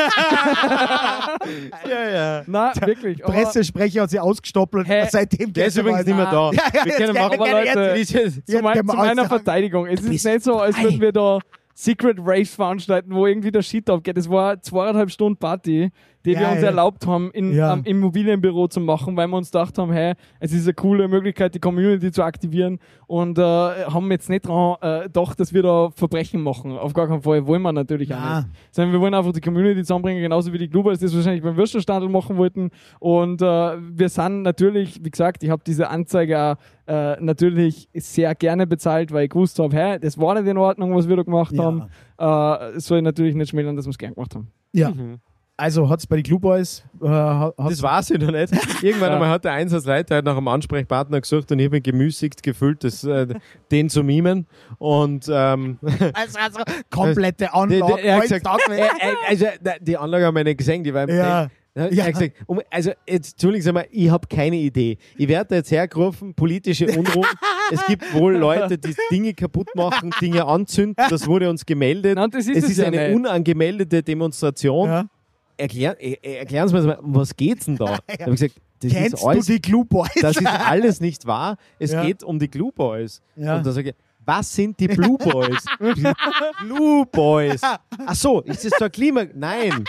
Ja. Nein, wirklich. aber- Pressesprecher hat sie ausgestoppelt. Hä? Seitdem Der ist übrigens nicht mehr da. Ja, Wir jetzt können kann machen, ich aber gerne Leute, Wie ist es? Jetzt Zu können wir meiner aussagen. Verteidigung. Es ist nicht so, als würden wir da Secret Raves veranstalten, wo irgendwie der Shit abgeht. Es war 2,5 Stunden Party, die wir uns erlaubt haben, im Immobilienbüro zu machen, weil wir uns gedacht haben, hey, es ist eine coole Möglichkeit, die Community zu aktivieren und haben jetzt nicht daran gedacht, dass wir da Verbrechen machen. Auf gar keinen Fall. Wollen wir natürlich auch nicht. Sondern wir wollen einfach die Community zusammenbringen, genauso wie die Globals das wahrscheinlich beim Würstelstandl machen wollten. Und wir sind natürlich, wie gesagt, ich habe diese Anzeige auch natürlich sehr gerne bezahlt, weil ich gewusst habe, hey, das war nicht in Ordnung, was wir da gemacht haben. Soll natürlich nicht schmälern, dass wir es gern gemacht haben. Ja. Also hat es bei den Glue Boys. Das weiß ich noch nicht. Irgendwann einmal hat der Einsatzleiter halt nach einem Ansprechpartner gesucht und ich habe mich gemüßigt gefühlt, den zu mimen. Und also komplette Anlage. er hat gesagt, also die Anlage haben wir nicht gesehen, die war im Ja. Er hat gesagt, also jetzt, entschuldigen Sie mal, ich habe keine Idee. Ich werde jetzt hergerufen, politische Unruhe. Es gibt wohl Leute, die Dinge kaputt machen, Dinge anzünden. Das wurde uns gemeldet. Nein, das ist es es ist ja eine nicht. unangemeldete Demonstration. Ja. Erklären Sie mir mal, um was geht's denn da? Da habe ich gesagt, das Kennst ist du alles, die Glue Boys? das ist alles nicht wahr. Es Ja. geht um die Glue Boys. Ja. Und da sage ich, was sind die Blue Boys? Blue Boys. Ach so, ist das so ein Klima? Nein.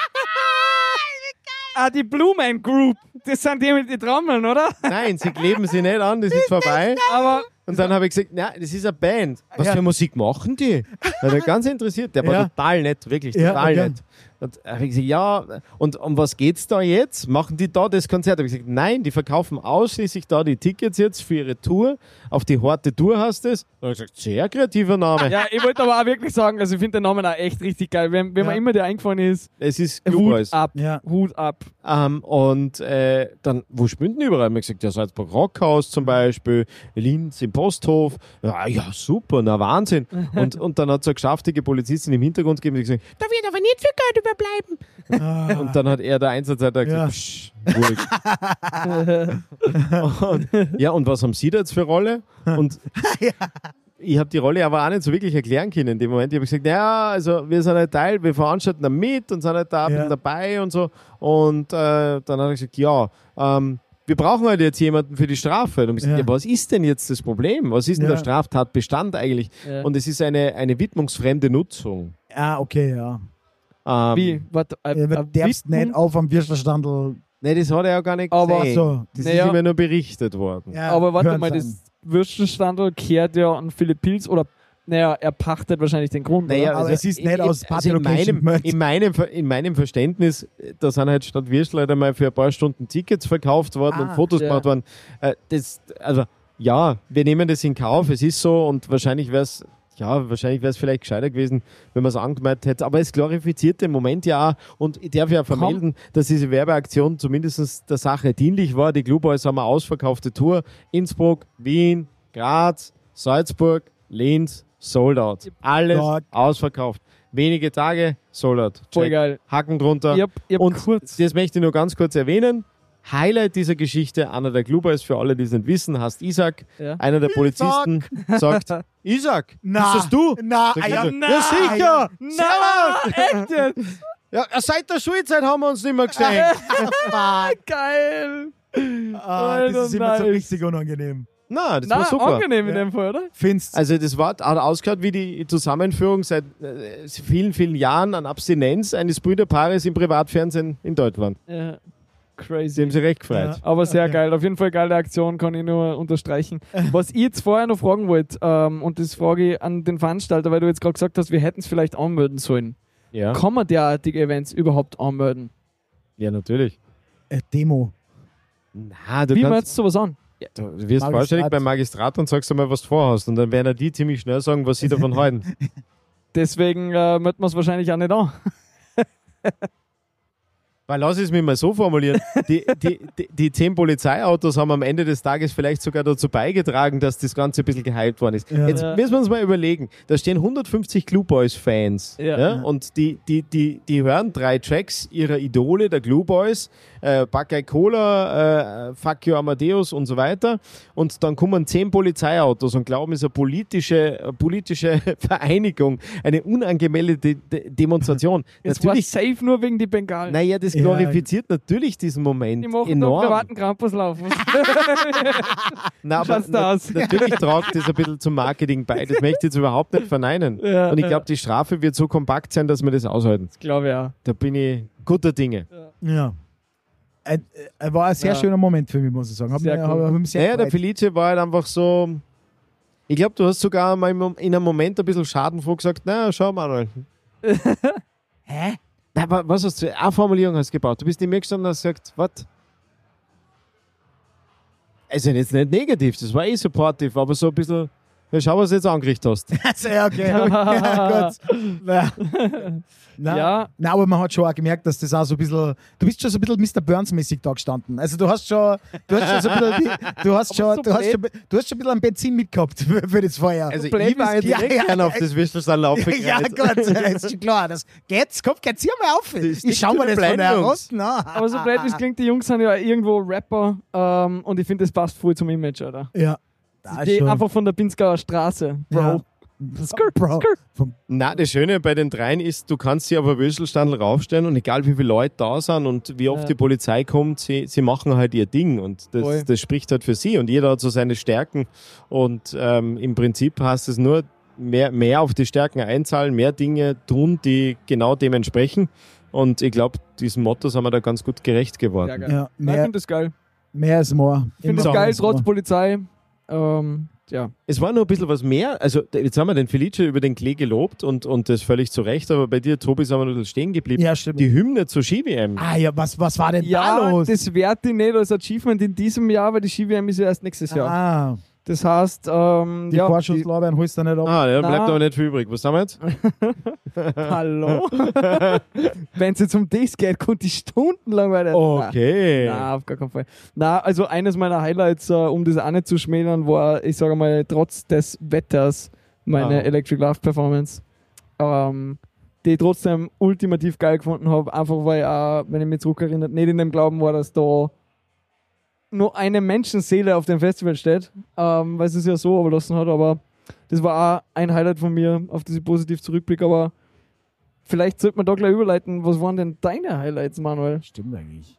Die Blue Man Group, das sind die mit den Trommeln, oder? Nein, sie kleben sie nicht an, das ist vorbei. Aber Und dann habe ich gesagt, na, das ist eine Band. Was für Musik machen die? Da war er ganz interessiert. Der war Ja. total nett, wirklich Ja, total okay. nett. Und habe ich gesagt, ja, und um was geht's da jetzt? Machen die da das Konzert? Habe ich gesagt, nein, die verkaufen ausschließlich da die Tickets jetzt für ihre Tour. Auf die harte Tour heißt es. Da habe ich gesagt, sehr kreativer Name. ja, ich wollte aber auch wirklich sagen, also ich finde den Namen auch echt richtig geil. Wenn mir immer der eingefallen ist, Es ist Blue Hut Boys. ab, Ja. Hut ab. Und dann, wo spielen denn überall? Ich habe gesagt, ja, Salzburg Rockhaus zum Beispiel, Linz im Posthof. Ja, super, na Wahnsinn. Und dann hat es eine geschäftige Polizistin im Hintergrund gegeben, die gesagt, da wird aber nicht viel Geld überbleiben. Und dann hat er, der Einsatzleiter, gesagt, Ja. psch, ruhig. Und was haben Sie da jetzt für Rolle? Und ich habe die Rolle aber auch nicht so wirklich erklären können in dem Moment. Ich habe gesagt, ja, also wir sind ein Teil, wir veranstalten da mit und sind halt da ein bisschen dabei und so. Und dann hat er gesagt, ja, wir brauchen halt jetzt jemanden für die Strafe. Und ich gesagt, ja, was ist denn jetzt das Problem? Was ist denn der Straftatbestand eigentlich? Ja. Und es ist eine widmungsfremde Nutzung. Okay, ja. Wie? Warte, Du darfst nicht auf am Würstelstandl. Nein, das hat er ja gar nicht Aber gesehen. so. Das Naja. ist immer nur berichtet worden. Ja, Aber warte hören mal, sein. das Würstelstandl kehrt ja an Philipp Pilz oder, naja, er pachtet wahrscheinlich den Grund. Naja, oder? aber es ist nicht aus Party Location in meinem Verständnis, da sind halt statt Würstel halt einmal für ein paar Stunden Tickets verkauft worden und Fotos gemacht worden. Wir nehmen das in Kauf, es ist so und wahrscheinlich wäre es vielleicht gescheiter gewesen, wenn man es angemeldet hätte. Aber es glorifiziert den Moment ja auch. Und ich darf ja vermelden, dass diese Werbeaktion zumindest der Sache dienlich war. Die Glue Boys haben eine ausverkaufte Tour. Innsbruck, Wien, Graz, Salzburg, Linz, sold out. Alles ausverkauft. Wenige Tage, sold out. Voll Check. geil. Haken drunter. Ich hab Und kurz. das möchte ich nur ganz kurz erwähnen. Highlight dieser Geschichte, einer der Glue Boys, für alle, die es nicht wissen, heißt Isaac. Ja. Einer der Polizisten sagt, Isaac, Na, ist das du? Na, Sag ich ja, so, na, ja, sicher! Na, echt jetzt? Ja, seit der Schulzeit haben wir uns nicht mehr gesehen. Geil! das ist immer so nice. richtig unangenehm. Na, das war super. Angenehm in dem Fall, oder? Findest Also das hat ausgehört wie die Zusammenführung seit vielen, vielen Jahren an Abstinenz eines Brüderpaares im Privatfernsehen in Deutschland. Ja. Sie Crazy. haben sich recht gefreut. Ja. Aber sehr Okay. geil. Auf jeden Fall geile Aktion, kann ich nur unterstreichen. Was ich jetzt vorher noch fragen wollte, und das frage ich an den Veranstalter, weil du jetzt gerade gesagt hast, wir hätten es vielleicht anmelden sollen. Ja. Kann man derartige Events überhaupt anmelden? Ja, natürlich. Demo. Na, du Wie kannst, meinst du sowas an? du wirst vorstellig beim Magistrat und sagst einmal, was du vorhast. Und dann werden die ziemlich schnell sagen, was sie davon halten. Deswegen möchten wir es wahrscheinlich auch nicht an. Weil lass es mich mal so formulieren. Die 10 Polizeiautos haben am Ende des Tages vielleicht sogar dazu beigetragen, dass das Ganze ein bisschen gehypt worden ist. Ja. Jetzt müssen wir uns mal überlegen. Da stehen 150 Glue Boys Fans. Ja. Ja? Und die hören 3 Tracks ihrer Idole, der Glue Boys, Buckeye Cola, Fuck You Amadeus und so weiter. Und dann kommen 10 Polizeiautos und glauben, es ist eine politische Vereinigung, eine unangemeldete Demonstration. Es war safe nur wegen die Bengalen. Naja, das glorifiziert natürlich diesen Moment Die machen enorm. da privaten Campus laufen. Na, aber natürlich tragt das ein bisschen zum Marketing bei. Das möchte ich jetzt überhaupt nicht verneinen. Ja, und ich glaube, die Strafe wird so kompakt sein, dass wir das aushalten. Das glaube ich auch. Da bin ich guter Dinge. Ja. War ein sehr schöner Moment für mich, muss ich sagen. Naja, der Felice war halt einfach so. Ich glaube, du hast sogar mal in einem Moment ein bisschen schadenfroh gesagt: Na, schau mal. Hä? Na, was hast du? Eine Formulierung hast du gebaut. Du bist in mir gestanden und hast gesagt: Was? Also jetzt nicht negativ, das war supportive, aber so ein bisschen. Ja, schau, was du jetzt angerichtet hast. Sehr okay. Ja, gut. Ja. Nein, aber man hat schon auch gemerkt, dass das auch so ein bisschen. Du bist schon so ein bisschen Mr. Burns-mäßig da gestanden. Also du hast schon so ein bisschen. Du hast schon ein bisschen an Benzin mitgehabt für das Feuer. Also ich war jetzt direkt gerne auf das Würstelstand laufen. Ja, gut, ist schon klar. Das geht's, kommt, geht's hier mal auf. Ich schau mal das von der Rosten an. Aber so blöd wie es klingt, die Jungs sind ja irgendwo Rapper und ich finde, das passt voll zum Image, oder? Ja. Die einfach von der Pinzgauer Straße, Bro. Ja. Skr. Na, das Schöne bei den dreien ist, du kannst sie auf ein Würstelstandl raufstellen und egal wie viele Leute da sind und wie oft die Polizei kommt, sie machen halt ihr Ding und das spricht halt für sie und jeder hat so seine Stärken und im Prinzip heißt es nur mehr auf die Stärken einzahlen, mehr Dinge tun, die genau dem entsprechen und ich glaube, diesem Motto sind wir da ganz gut gerecht geworden. Ja, geil. Ja, Ich finde das geil. mehr ist more. Ich finde das geil, trotz Polizei. Ja. Es war nur ein bisschen was mehr, also jetzt haben wir den Felice über den Klee gelobt und das völlig zu Recht, aber bei dir, Tobi, sind wir noch stehen geblieben. Ja, stimmt. Die Hymne zur Ski-WM. Ah ja, was war denn da Ja, los? das werte ich nicht als Achievement in diesem Jahr, weil die Ski-WM ist ja erst nächstes Jahr. Ah, Das heißt, die Vorschusslorbeeren holst du nicht ab. Ah, ja, bleibt Na. aber nicht viel übrig. Was haben wir jetzt? Hallo? Wenn es jetzt um das geht, konnte ich stundenlang weiter. Okay. Na, auf gar keinen Fall. Na, also eines meiner Highlights, um das auch nicht zu schmälern, war, ich sage mal, trotz des Wetters meine Electric Love Performance, die ich trotzdem ultimativ geil gefunden habe, einfach weil ich auch, wenn ich mich zurückerinnere, nicht in dem Glauben war, dass da nur eine Menschenseele auf dem Festival steht, weil es es ja so überlassen hat, aber das war auch ein Highlight von mir, auf das ich positiv zurückblicke, aber vielleicht sollte man da gleich überleiten, was waren denn deine Highlights, Manuel? Stimmt eigentlich.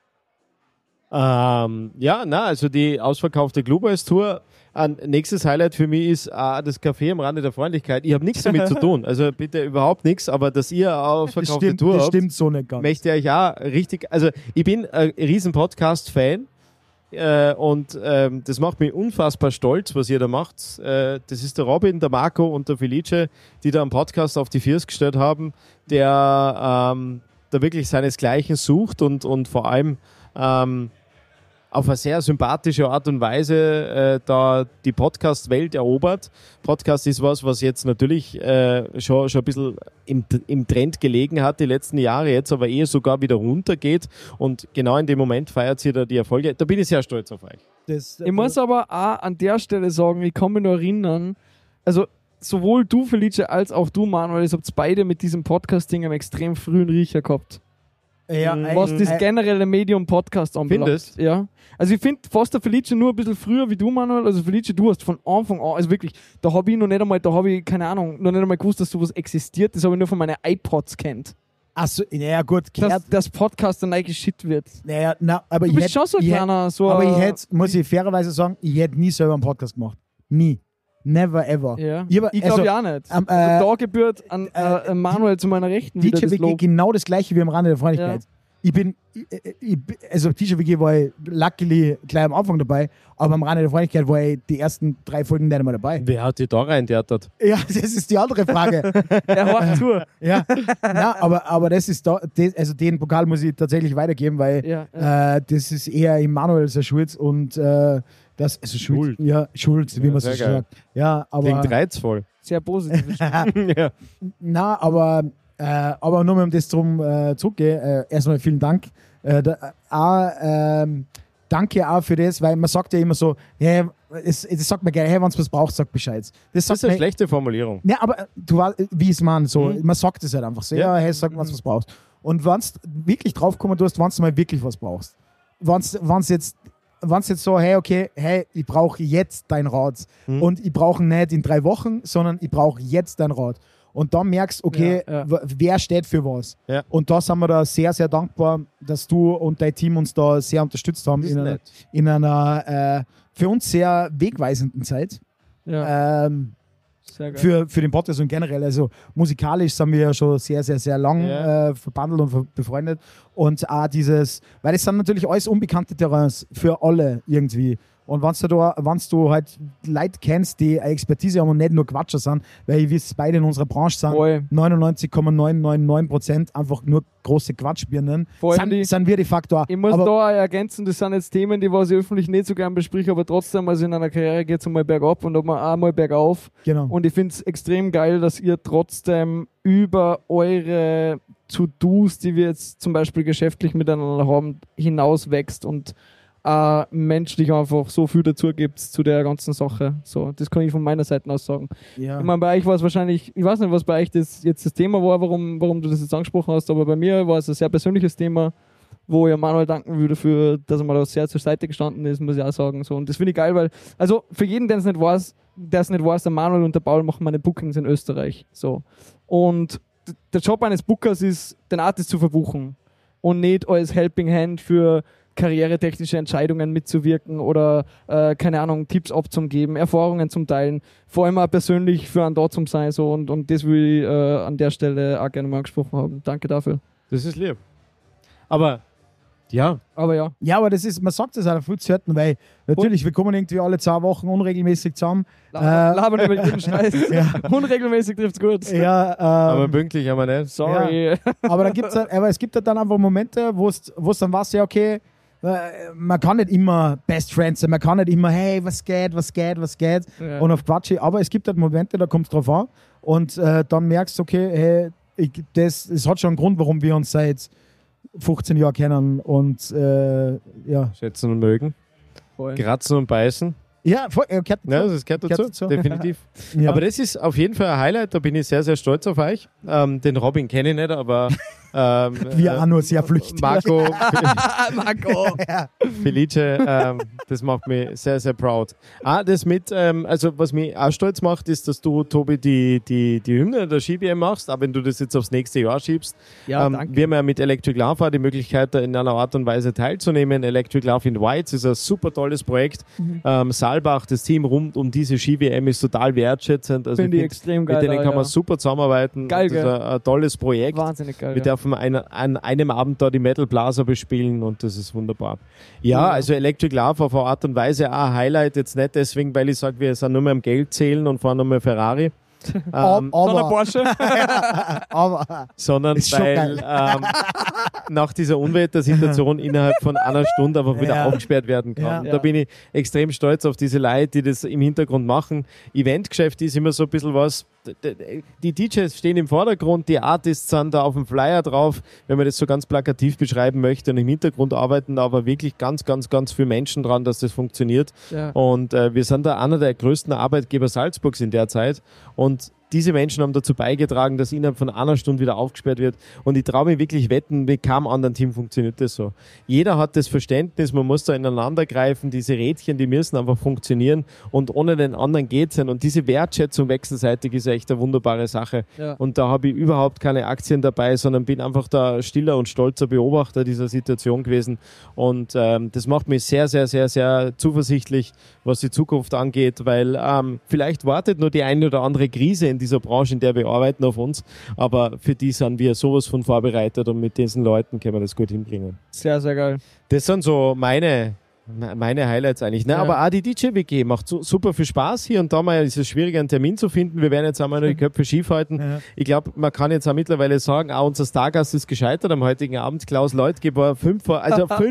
Also die ausverkaufte Glue Boys Tour. Nächstes Highlight für mich ist das Café am Rande der Freundlichkeit. Ich habe nichts damit zu tun, also bitte überhaupt nichts, aber dass ihr ausverkaufte Tour das habt, stimmt so nicht ganz. möchte ich auch richtig, also ich bin ein riesen Podcast-Fan und das macht mich unfassbar stolz, was ihr da macht. Das ist der Robin, der Marco und der Felice, die da einen Podcast auf die Füße gestellt haben, der da wirklich seinesgleichen sucht und vor allem auf eine sehr sympathische Art und Weise da die Podcast-Welt erobert. Podcast ist was jetzt natürlich schon ein bisschen im Trend gelegen hat die letzten Jahre, jetzt aber eher sogar wieder runtergeht und genau in dem Moment feiert sie da die Erfolge. Da bin ich sehr stolz auf euch. Ich muss aber auch an der Stelle sagen, ich kann mich noch erinnern, also sowohl du, Felice, als auch du, Manuel, ihr habt beide mit diesem Podcasting einen extrem frühen Riecher gehabt. Ja, Was das generelle Medium Podcast anbelangt. Findest? Ja. Also ich finde fast der Felice nur ein bisschen früher wie du, Manuel. Also Felice, du hast von Anfang an, also wirklich, da habe ich keine Ahnung, noch nicht einmal gewusst, dass sowas existiert. Das habe ich nur von meinen iPods kennt. Achso, naja, gut. Dass Podcast der neue Shit wird. Naja, aber Du bist schon so ein kleiner, so aber ich hätte, muss ich fairerweise sagen, ich hätte nie selber einen Podcast gemacht. Nie. Never ever. Ja. Ich glaube ja nicht. Da gebührt an Manuel zu meiner Rechten wieder DJ das Lob. genau das gleiche wie am Rande der Freundlichkeit. also TJWG war ich luckily gleich am Anfang dabei, aber am Rande der Freundlichkeit war ich die ersten 3 Folgen nicht einmal dabei. Wer hat die da reintheatert? Ja, das ist die andere Frage. Er hört zu. Ja, nein, aber das ist also den Pokal muss ich tatsächlich weitergeben, weil das ist eher Immanuel sein Schuld und Schuld, wie man so sagt. Ja, aber klingt reizvoll. Sehr positiv. Ja. Na, aber nur mal um das drum zurückgehen, erstmal vielen Dank. Danke auch für das, weil man sagt ja immer so, hey, das sagt man gerne, hey, wenn du was brauchst, sag Bescheid. Das ist eine schlechte Formulierung. Ja, aber du weißt, wie es man so, man sagt es halt einfach so, ja, hey, sag, wenn du was brauchst. Und wenn du wirklich draufkommen tust, wenn du mal wirklich was brauchst. Wenn du jetzt so, hey, ich brauche jetzt dein Rat. Und ich brauche nicht in 3 Wochen, sondern ich brauche jetzt dein Rat. Und dann merkst, okay, wer steht für was. Ja. Und da sind wir da sehr, sehr dankbar, dass du und dein Team uns da sehr unterstützt haben in einer für uns sehr wegweisenden Zeit. Ja. Für den Podcast und generell. Also musikalisch sind wir ja schon sehr, sehr, sehr lang verbandelt und befreundet. Und auch weil das sind natürlich alles unbekannte Terrains für alle irgendwie. Und wenn du halt Leute kennst, die eine Expertise haben und nicht nur Quatscher sind, weil ihr wisst, beide in unserer Branche sind 99,999% einfach nur große Quatschbirnen, sind wir de facto auch. Ich muss da ergänzen, das sind jetzt Themen, die was ich öffentlich nicht so gern bespreche, aber trotzdem, also in einer Karriere geht es einmal bergab und auch mal bergauf. Genau. Und ich finde es extrem geil, dass ihr trotzdem über eure To-Dos, die wir jetzt zum Beispiel geschäftlich miteinander haben, hinaus wächst und menschlich einfach so viel dazu gibt zu der ganzen Sache. So, das kann ich von meiner Seite aus sagen. Ja. Ich meine, bei euch war es wahrscheinlich, ich weiß nicht, was bei euch das Thema war, warum du das jetzt angesprochen hast, aber bei mir war es ein sehr persönliches Thema, wo ich Manuel danken würde für, dass er mal da sehr zur Seite gestanden ist, muss ich auch sagen. So, und das finde ich geil, weil, also für jeden, der es nicht weiß, der Manuel und der Paul machen meine Bookings in Österreich. So. Und der Job eines Bookers ist, den Artist zu verbuchen und nicht als Helping Hand für karrieretechnische Entscheidungen mitzuwirken oder, keine Ahnung, Tipps abzugeben, Erfahrungen zum Teilen, vor allem auch persönlich für einen da zu sein. So, und das will ich an der Stelle auch gerne mal angesprochen haben. Danke dafür. Das ist lieb. Aber ja. Ja, aber das ist, man sagt das auch viel zu selten, weil natürlich, wir kommen irgendwie alle 2 Wochen unregelmäßig zusammen. Labern über jeden Scheiß. Unregelmäßig trifft's gut. Ja, aber pünktlich haben wir nicht. Sorry. Ja. Aber es gibt halt dann einfach Momente, wo es dann weißt, ja, okay, man kann nicht immer Best Friends sein, man kann nicht immer, hey, was geht ja. Und auf Quatsch, aber es gibt halt Momente, da kommt es drauf an und dann merkst du, okay, hey, das hat schon einen Grund, warum wir uns seit 15 Jahren kennen und schätzen und mögen. Voll. Kratzen und beißen. Ja, gehört dazu. Definitiv. Ja. Aber das ist auf jeden Fall ein Highlight, da bin ich sehr, sehr stolz auf euch. Den Robin kenne ich nicht, aber wir auch nur sehr flüchtig. Marco. Ja. Felice, das macht mich sehr, sehr proud. Das mit, also was mich auch stolz macht, ist, dass du, Tobi, die Hymne der Ski-WM machst, auch wenn du das jetzt aufs nächste Jahr schiebst. Ja, danke. Wir haben ja mit Electric Love auch die Möglichkeit, da in einer Art und Weise teilzunehmen. Electric Love in Whites ist ein super tolles Projekt. Saalbach, das Team rund um diese Ski-WM ist total wertschätzend. Also finde ich extrem geil. Mit denen kann man super zusammenarbeiten. Geil, das ist ein tolles Projekt. Wahnsinnig geil. Wir dürfen an einem Abend da die Metal Blaser bespielen und das ist wunderbar. Ja, also Electric Love auf eine Art und Weise auch ein Highlight. Jetzt nicht deswegen, weil ich sage, wir sind nur mehr am Geld zählen und fahren nur mehr Ferrari. Sondern Porsche. Sondern weil nach dieser Unwettersituation innerhalb von einer Stunde einfach wieder aufgesperrt werden kann. Da bin ich extrem stolz auf diese Leute, die das im Hintergrund machen. Eventgeschäft ist immer so ein bisschen was, die DJs stehen im Vordergrund, die Artists sind da auf dem Flyer drauf, wenn man das so ganz plakativ beschreiben möchte, und im Hintergrund arbeiten da aber wirklich ganz, ganz, ganz viele Menschen dran, dass das funktioniert. Ja. Und wir sind da einer der größten Arbeitgeber Salzburgs in der Zeit und diese Menschen haben dazu beigetragen, dass innerhalb von einer Stunde wieder aufgesperrt wird. Und ich traue mich wirklich wetten, mit keinem anderen Team funktioniert das so. Jeder hat das Verständnis, man muss da ineinander greifen, diese Rädchen, die müssen einfach funktionieren und ohne den anderen geht es nicht. Und diese Wertschätzung wechselseitig ist echt eine wunderbare Sache. Ja. Und da habe ich überhaupt keine Aktien dabei, sondern bin einfach da stiller und stolzer Beobachter dieser Situation gewesen. Und das macht mich sehr, sehr, sehr, sehr zuversichtlich, was die Zukunft angeht, weil vielleicht wartet nur die eine oder andere Krise in dieser Branche, in der wir arbeiten, auf uns. Aber für die sind wir sowas von vorbereitet und mit diesen Leuten können wir das gut hinbringen. Sehr, sehr geil. Das sind so meine Highlights eigentlich. Ne? Ja. Aber auch die DJ-WG macht super viel Spaß. Hier und da mal ist es schwierig, einen Termin zu finden. Wir werden jetzt einmal noch die Köpfe schief halten. Ja. Ich glaube, man kann jetzt auch mittlerweile sagen, auch unser Stargast ist gescheitert am heutigen Abend. Klaus Leutge war 5 vor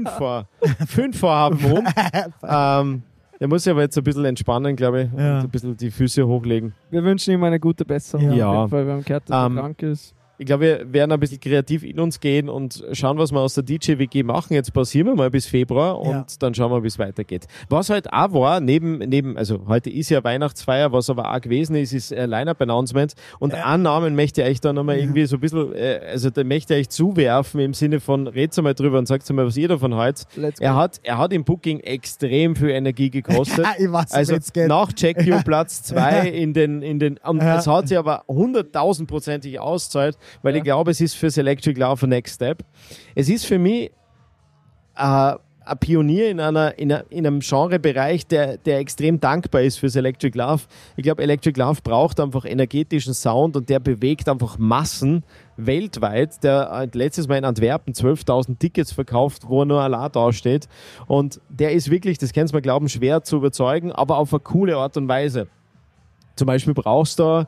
haben rum. Der muss sich aber jetzt ein bisschen entspannen, glaube ich, und ein bisschen die Füße hochlegen. Wir wünschen ihm eine gute Besserung. Ja. Auf jeden Fall, wir haben gehört, dass er krank ist. Ich glaube, wir werden ein bisschen kreativ in uns gehen und schauen, was wir aus der DJ-WG machen. Jetzt pausieren wir mal bis Februar und dann schauen wir, wie es weitergeht. Was halt auch war, also heute ist ja Weihnachtsfeier, was aber auch gewesen ist Line-Up-Announcement. Und einen Namen möchte ich euch da nochmal irgendwie so ein bisschen, den möchte ich euch zuwerfen im Sinne von, redet mal drüber und sagt mal, was ihr davon haltet. Er hat im Booking extrem viel Energie gekostet. Ich weiß, also nach Check You Platz 2 in den und es hat sich aber 100.000%ig auszahlt, weil ich glaube, es ist für Electric Love ein Next Step. Es ist für mich ein Pionier in einem Genrebereich, der extrem dankbar ist für Electric Love. Ich glaube, Electric Love braucht einfach energetischen Sound und der bewegt einfach Massen weltweit. Der hat letztes Mal in Antwerpen 12.000 Tickets verkauft, wo er nur allein dasteht. Und der ist wirklich, das kannst du mir glauben, schwer zu überzeugen, aber auf eine coole Art und Weise. Zum Beispiel brauchst du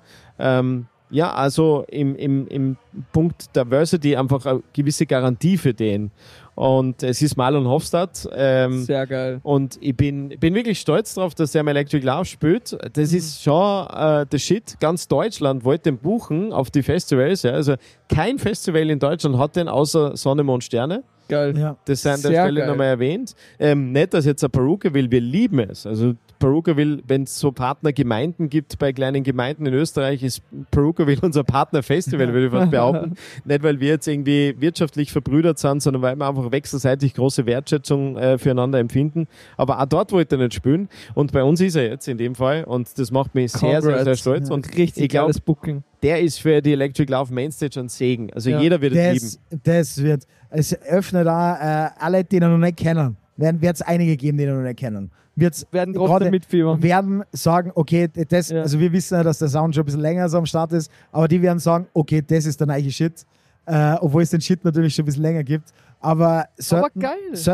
also im Punkt Diversity einfach eine gewisse Garantie für den. Und es ist Marlon Hofstadt. Sehr geil. Und ich bin wirklich stolz drauf, dass er im Electric Love spielt. Das ist schon der Shit. Ganz Deutschland wollte den buchen auf die Festivals. Ja. Also kein Festival in Deutschland hat den außer Sonne, Mond, Sterne. Geil. Ja. Das sei an der Stelle nochmal erwähnt. Nicht, dass jetzt ein Peruka will, wir lieben es. Also Peruka will, wenn es so Partnergemeinden gibt bei kleinen Gemeinden in Österreich, ist Peruka will unser Partnerfestival, würde ich fast behaupten. Nicht, weil wir jetzt irgendwie wirtschaftlich verbrüdert sind, sondern weil wir einfach wechselseitig große Wertschätzung füreinander empfinden. Aber auch dort wollte er nicht spielen. Und bei uns ist er jetzt in dem Fall. Und das macht mich sehr, sehr, sehr stolz. Ja. Und richtig geiles Booking. Der ist für die Electric Love Mainstage ein Segen. Also jeder wird es lieben. Es öffnet auch alle, die ihn noch nicht kennen. Wird es einige geben, die ihn noch nicht kennen. Werden trotzdem mitfiebern. Werden sagen, okay, also wir wissen ja, dass der Sound schon ein bisschen länger so am Start ist, aber die werden sagen, okay, das ist der neue Shit. Obwohl es den Shit natürlich schon ein bisschen länger gibt. Aber sollten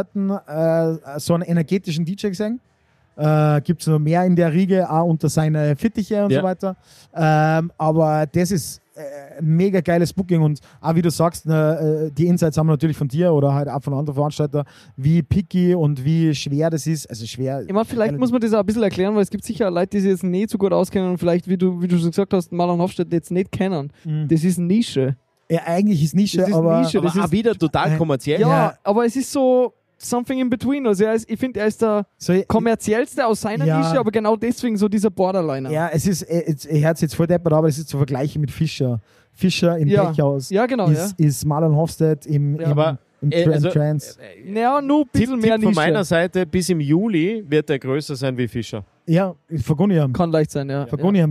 so einen energetischen DJ gesehen. Gibt es noch mehr in der Riege, auch unter seine Fittiche und so weiter. Aber das ist ein mega geiles Booking und auch wie du sagst, die Insights haben wir natürlich von dir oder halt auch von anderen Veranstaltern, wie picky und wie schwer das ist. Also schwer. Ich meine, vielleicht muss man das auch ein bisschen erklären, weil es gibt sicher Leute, die sich jetzt nicht so gut auskennen und vielleicht, wie du schon gesagt hast, Marlon Hofstadt jetzt nicht kennen. Das ist Nische. Ja, eigentlich ist Nische, aber ist auch wieder total kommerziell. Ja, aber es ist so something in between. Also ich finde, er ist der kommerziellste aus seiner Nische, aber genau deswegen so dieser Borderliner. Ja, ich höre es jetzt voll deppert, aber es ist zu vergleichen mit Fischer. Fischer im Tech-Haus ist Marlon Hofstadt im Trance. Ja, nur ein bisschen mehr Nische. Von meiner Seite, bis im Juli wird er größer sein wie Fischer. Ja, Vergoniam. Kann leicht sein, ja. Vergoniam,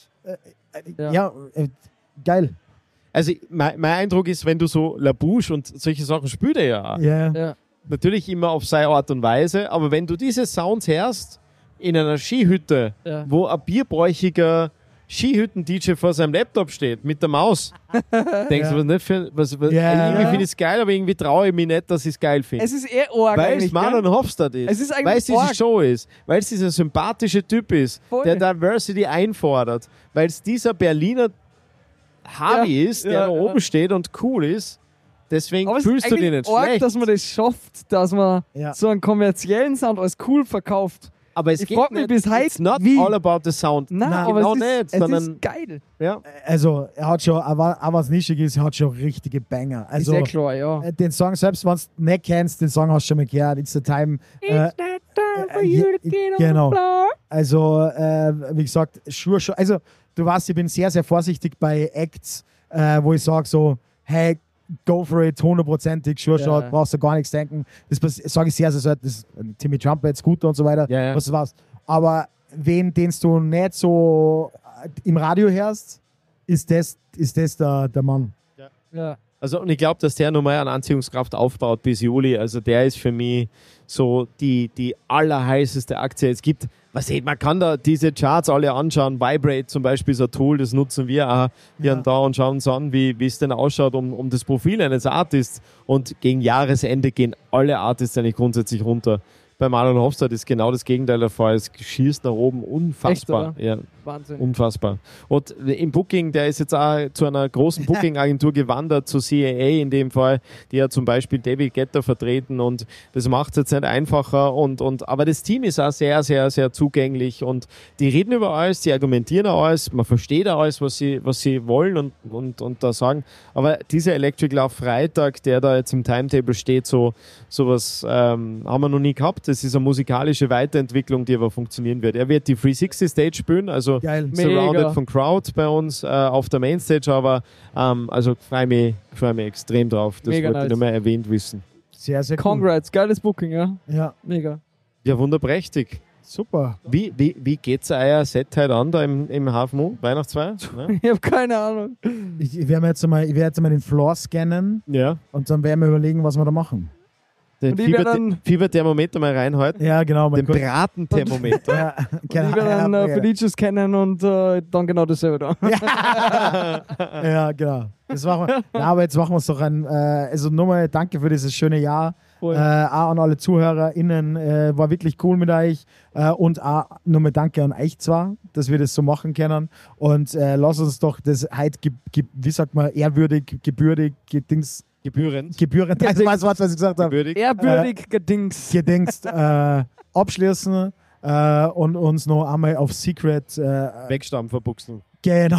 geil. Also mein Eindruck ist, wenn du so La Bouche und solche Sachen spielt er ja auch. Ja. Natürlich immer auf seine Art und Weise, aber wenn du diese Sounds hörst in einer Skihütte, wo ein bierbräuchiger Skihütten-DJ vor seinem Laptop steht mit der Maus, denkst du, irgendwie finde ich es geil, aber irgendwie traue ich mich nicht, dass ich es geil finde. Es ist arg, weil es Marlon Hofstadt ist, weil es diese Show ist, weil es dieser sympathische Typ ist, der Diversity einfordert, weil es dieser Berliner Harvey ist, der da oben steht und cool ist. Deswegen aber fühlst du dich nicht schlecht. Dass man das schafft, dass man so einen kommerziellen Sound als cool verkauft. Aber es geht nicht, bis heute, it's not all about the sound. Nein, aber genau es ist geil. Ja. Also, er hat schon, aber was nischig ist, er hat schon richtige Banger. Also, ist klar, ja. Den Song, selbst wenn du nicht kennst, den Song hast du schon mal gehört. It's the time. It's that time for you to get on the floor. Also, wie gesagt, also, du weißt, ich bin sehr, sehr vorsichtig bei Acts, wo ich sage so, hey, go for it, 100%ig, Sure-Shot, brauchst du gar nichts denken. Das sage ich sehr, sehr selten. Das Timmy Trumpet, Scooter und so weiter, was das war's. Aber den du nicht so im Radio hörst, ist das der Mann. Ja. Also, und ich glaube, dass der nochmal eine Anziehungskraft aufbaut bis Juli. Also, der ist für mich so die allerheißeste Aktie. Es gibt, man kann da diese Charts alle anschauen. Vibrate zum Beispiel ist ein Tool, das nutzen wir auch hier und da und schauen uns an, wie es denn ausschaut um das Profil eines Artists. Und gegen Jahresende gehen alle Artists eigentlich grundsätzlich runter. Bei Marlon Hofstad ist genau das Gegenteil der Fall. Es schießt nach oben unfassbar. Echt, ja, Wahnsinn. Unfassbar. Und im Booking, der ist jetzt auch zu einer großen Booking-Agentur gewandert, zu CAA in dem Fall, die ja zum Beispiel David Guetta vertreten und das macht es jetzt nicht einfacher. Aber das Team ist auch sehr, sehr, sehr zugänglich und die reden über alles, die argumentieren auch alles, man versteht auch alles, was sie wollen und da sagen. Aber dieser Electric Love Freitag, der da jetzt im Timetable steht, sowas haben wir noch nie gehabt. Das ist eine musikalische Weiterentwicklung, die aber funktionieren wird. Er wird die 360 Stage spielen, also geil. surrounded von Crowd bei uns auf der Mainstage, aber also freue mich extrem drauf. Das wollte ich nur mal erwähnt wissen. Sehr, sehr cool. Congrats, geiles Booking, ja. Ja. Mega. Ja, wunderprächtig. Super. Wie geht's euer Set heute an da im HFMU? Weihnachtsfeier? Ja? Ich habe keine Ahnung. Ich werde jetzt mal den Floor scannen und dann werden wir überlegen, was wir da machen. Den Fieberthermometer mal reinhalten. Ja, genau. Den Bratenthermometer. Ja, genau. Ich werde dann Felicius kennen und dann genau dasselbe da. Ja, genau. Das machen wir. Ja, aber jetzt machen wir es doch also nochmal danke für dieses schöne Jahr. Auch an alle ZuhörerInnen. War wirklich cool mit euch. Und auch nochmal danke an euch zwar, dass wir das so machen können. Und lass uns doch das heute, wie sagt man, ehrwürdig, gebührend. Gebührend. Das war das Wort, was ich gesagt habe. Ehrwürdig gedingst abschließen und uns noch einmal auf Secret Wegstampfer buchsen. Genau.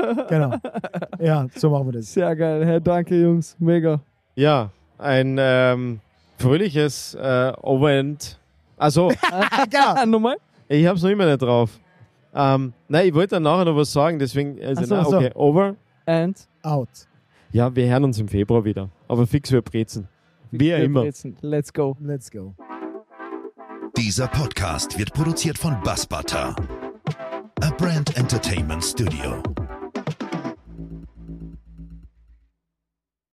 Ja, so machen wir das. Sehr geil. Hey, danke, Jungs. Mega. Ja, ein fröhliches Overend. Also, genau. Nochmal? Ich hab's noch immer nicht drauf. Nein, ich wollte dann nachher noch was sagen, deswegen. Okay, over and out. Ja, wir hören uns im Februar wieder. Aber fix für Brezen. Wie immer. Let's go. Let's go. Dieser Podcast wird produziert von Bassbutter, a Brand Entertainment Studio.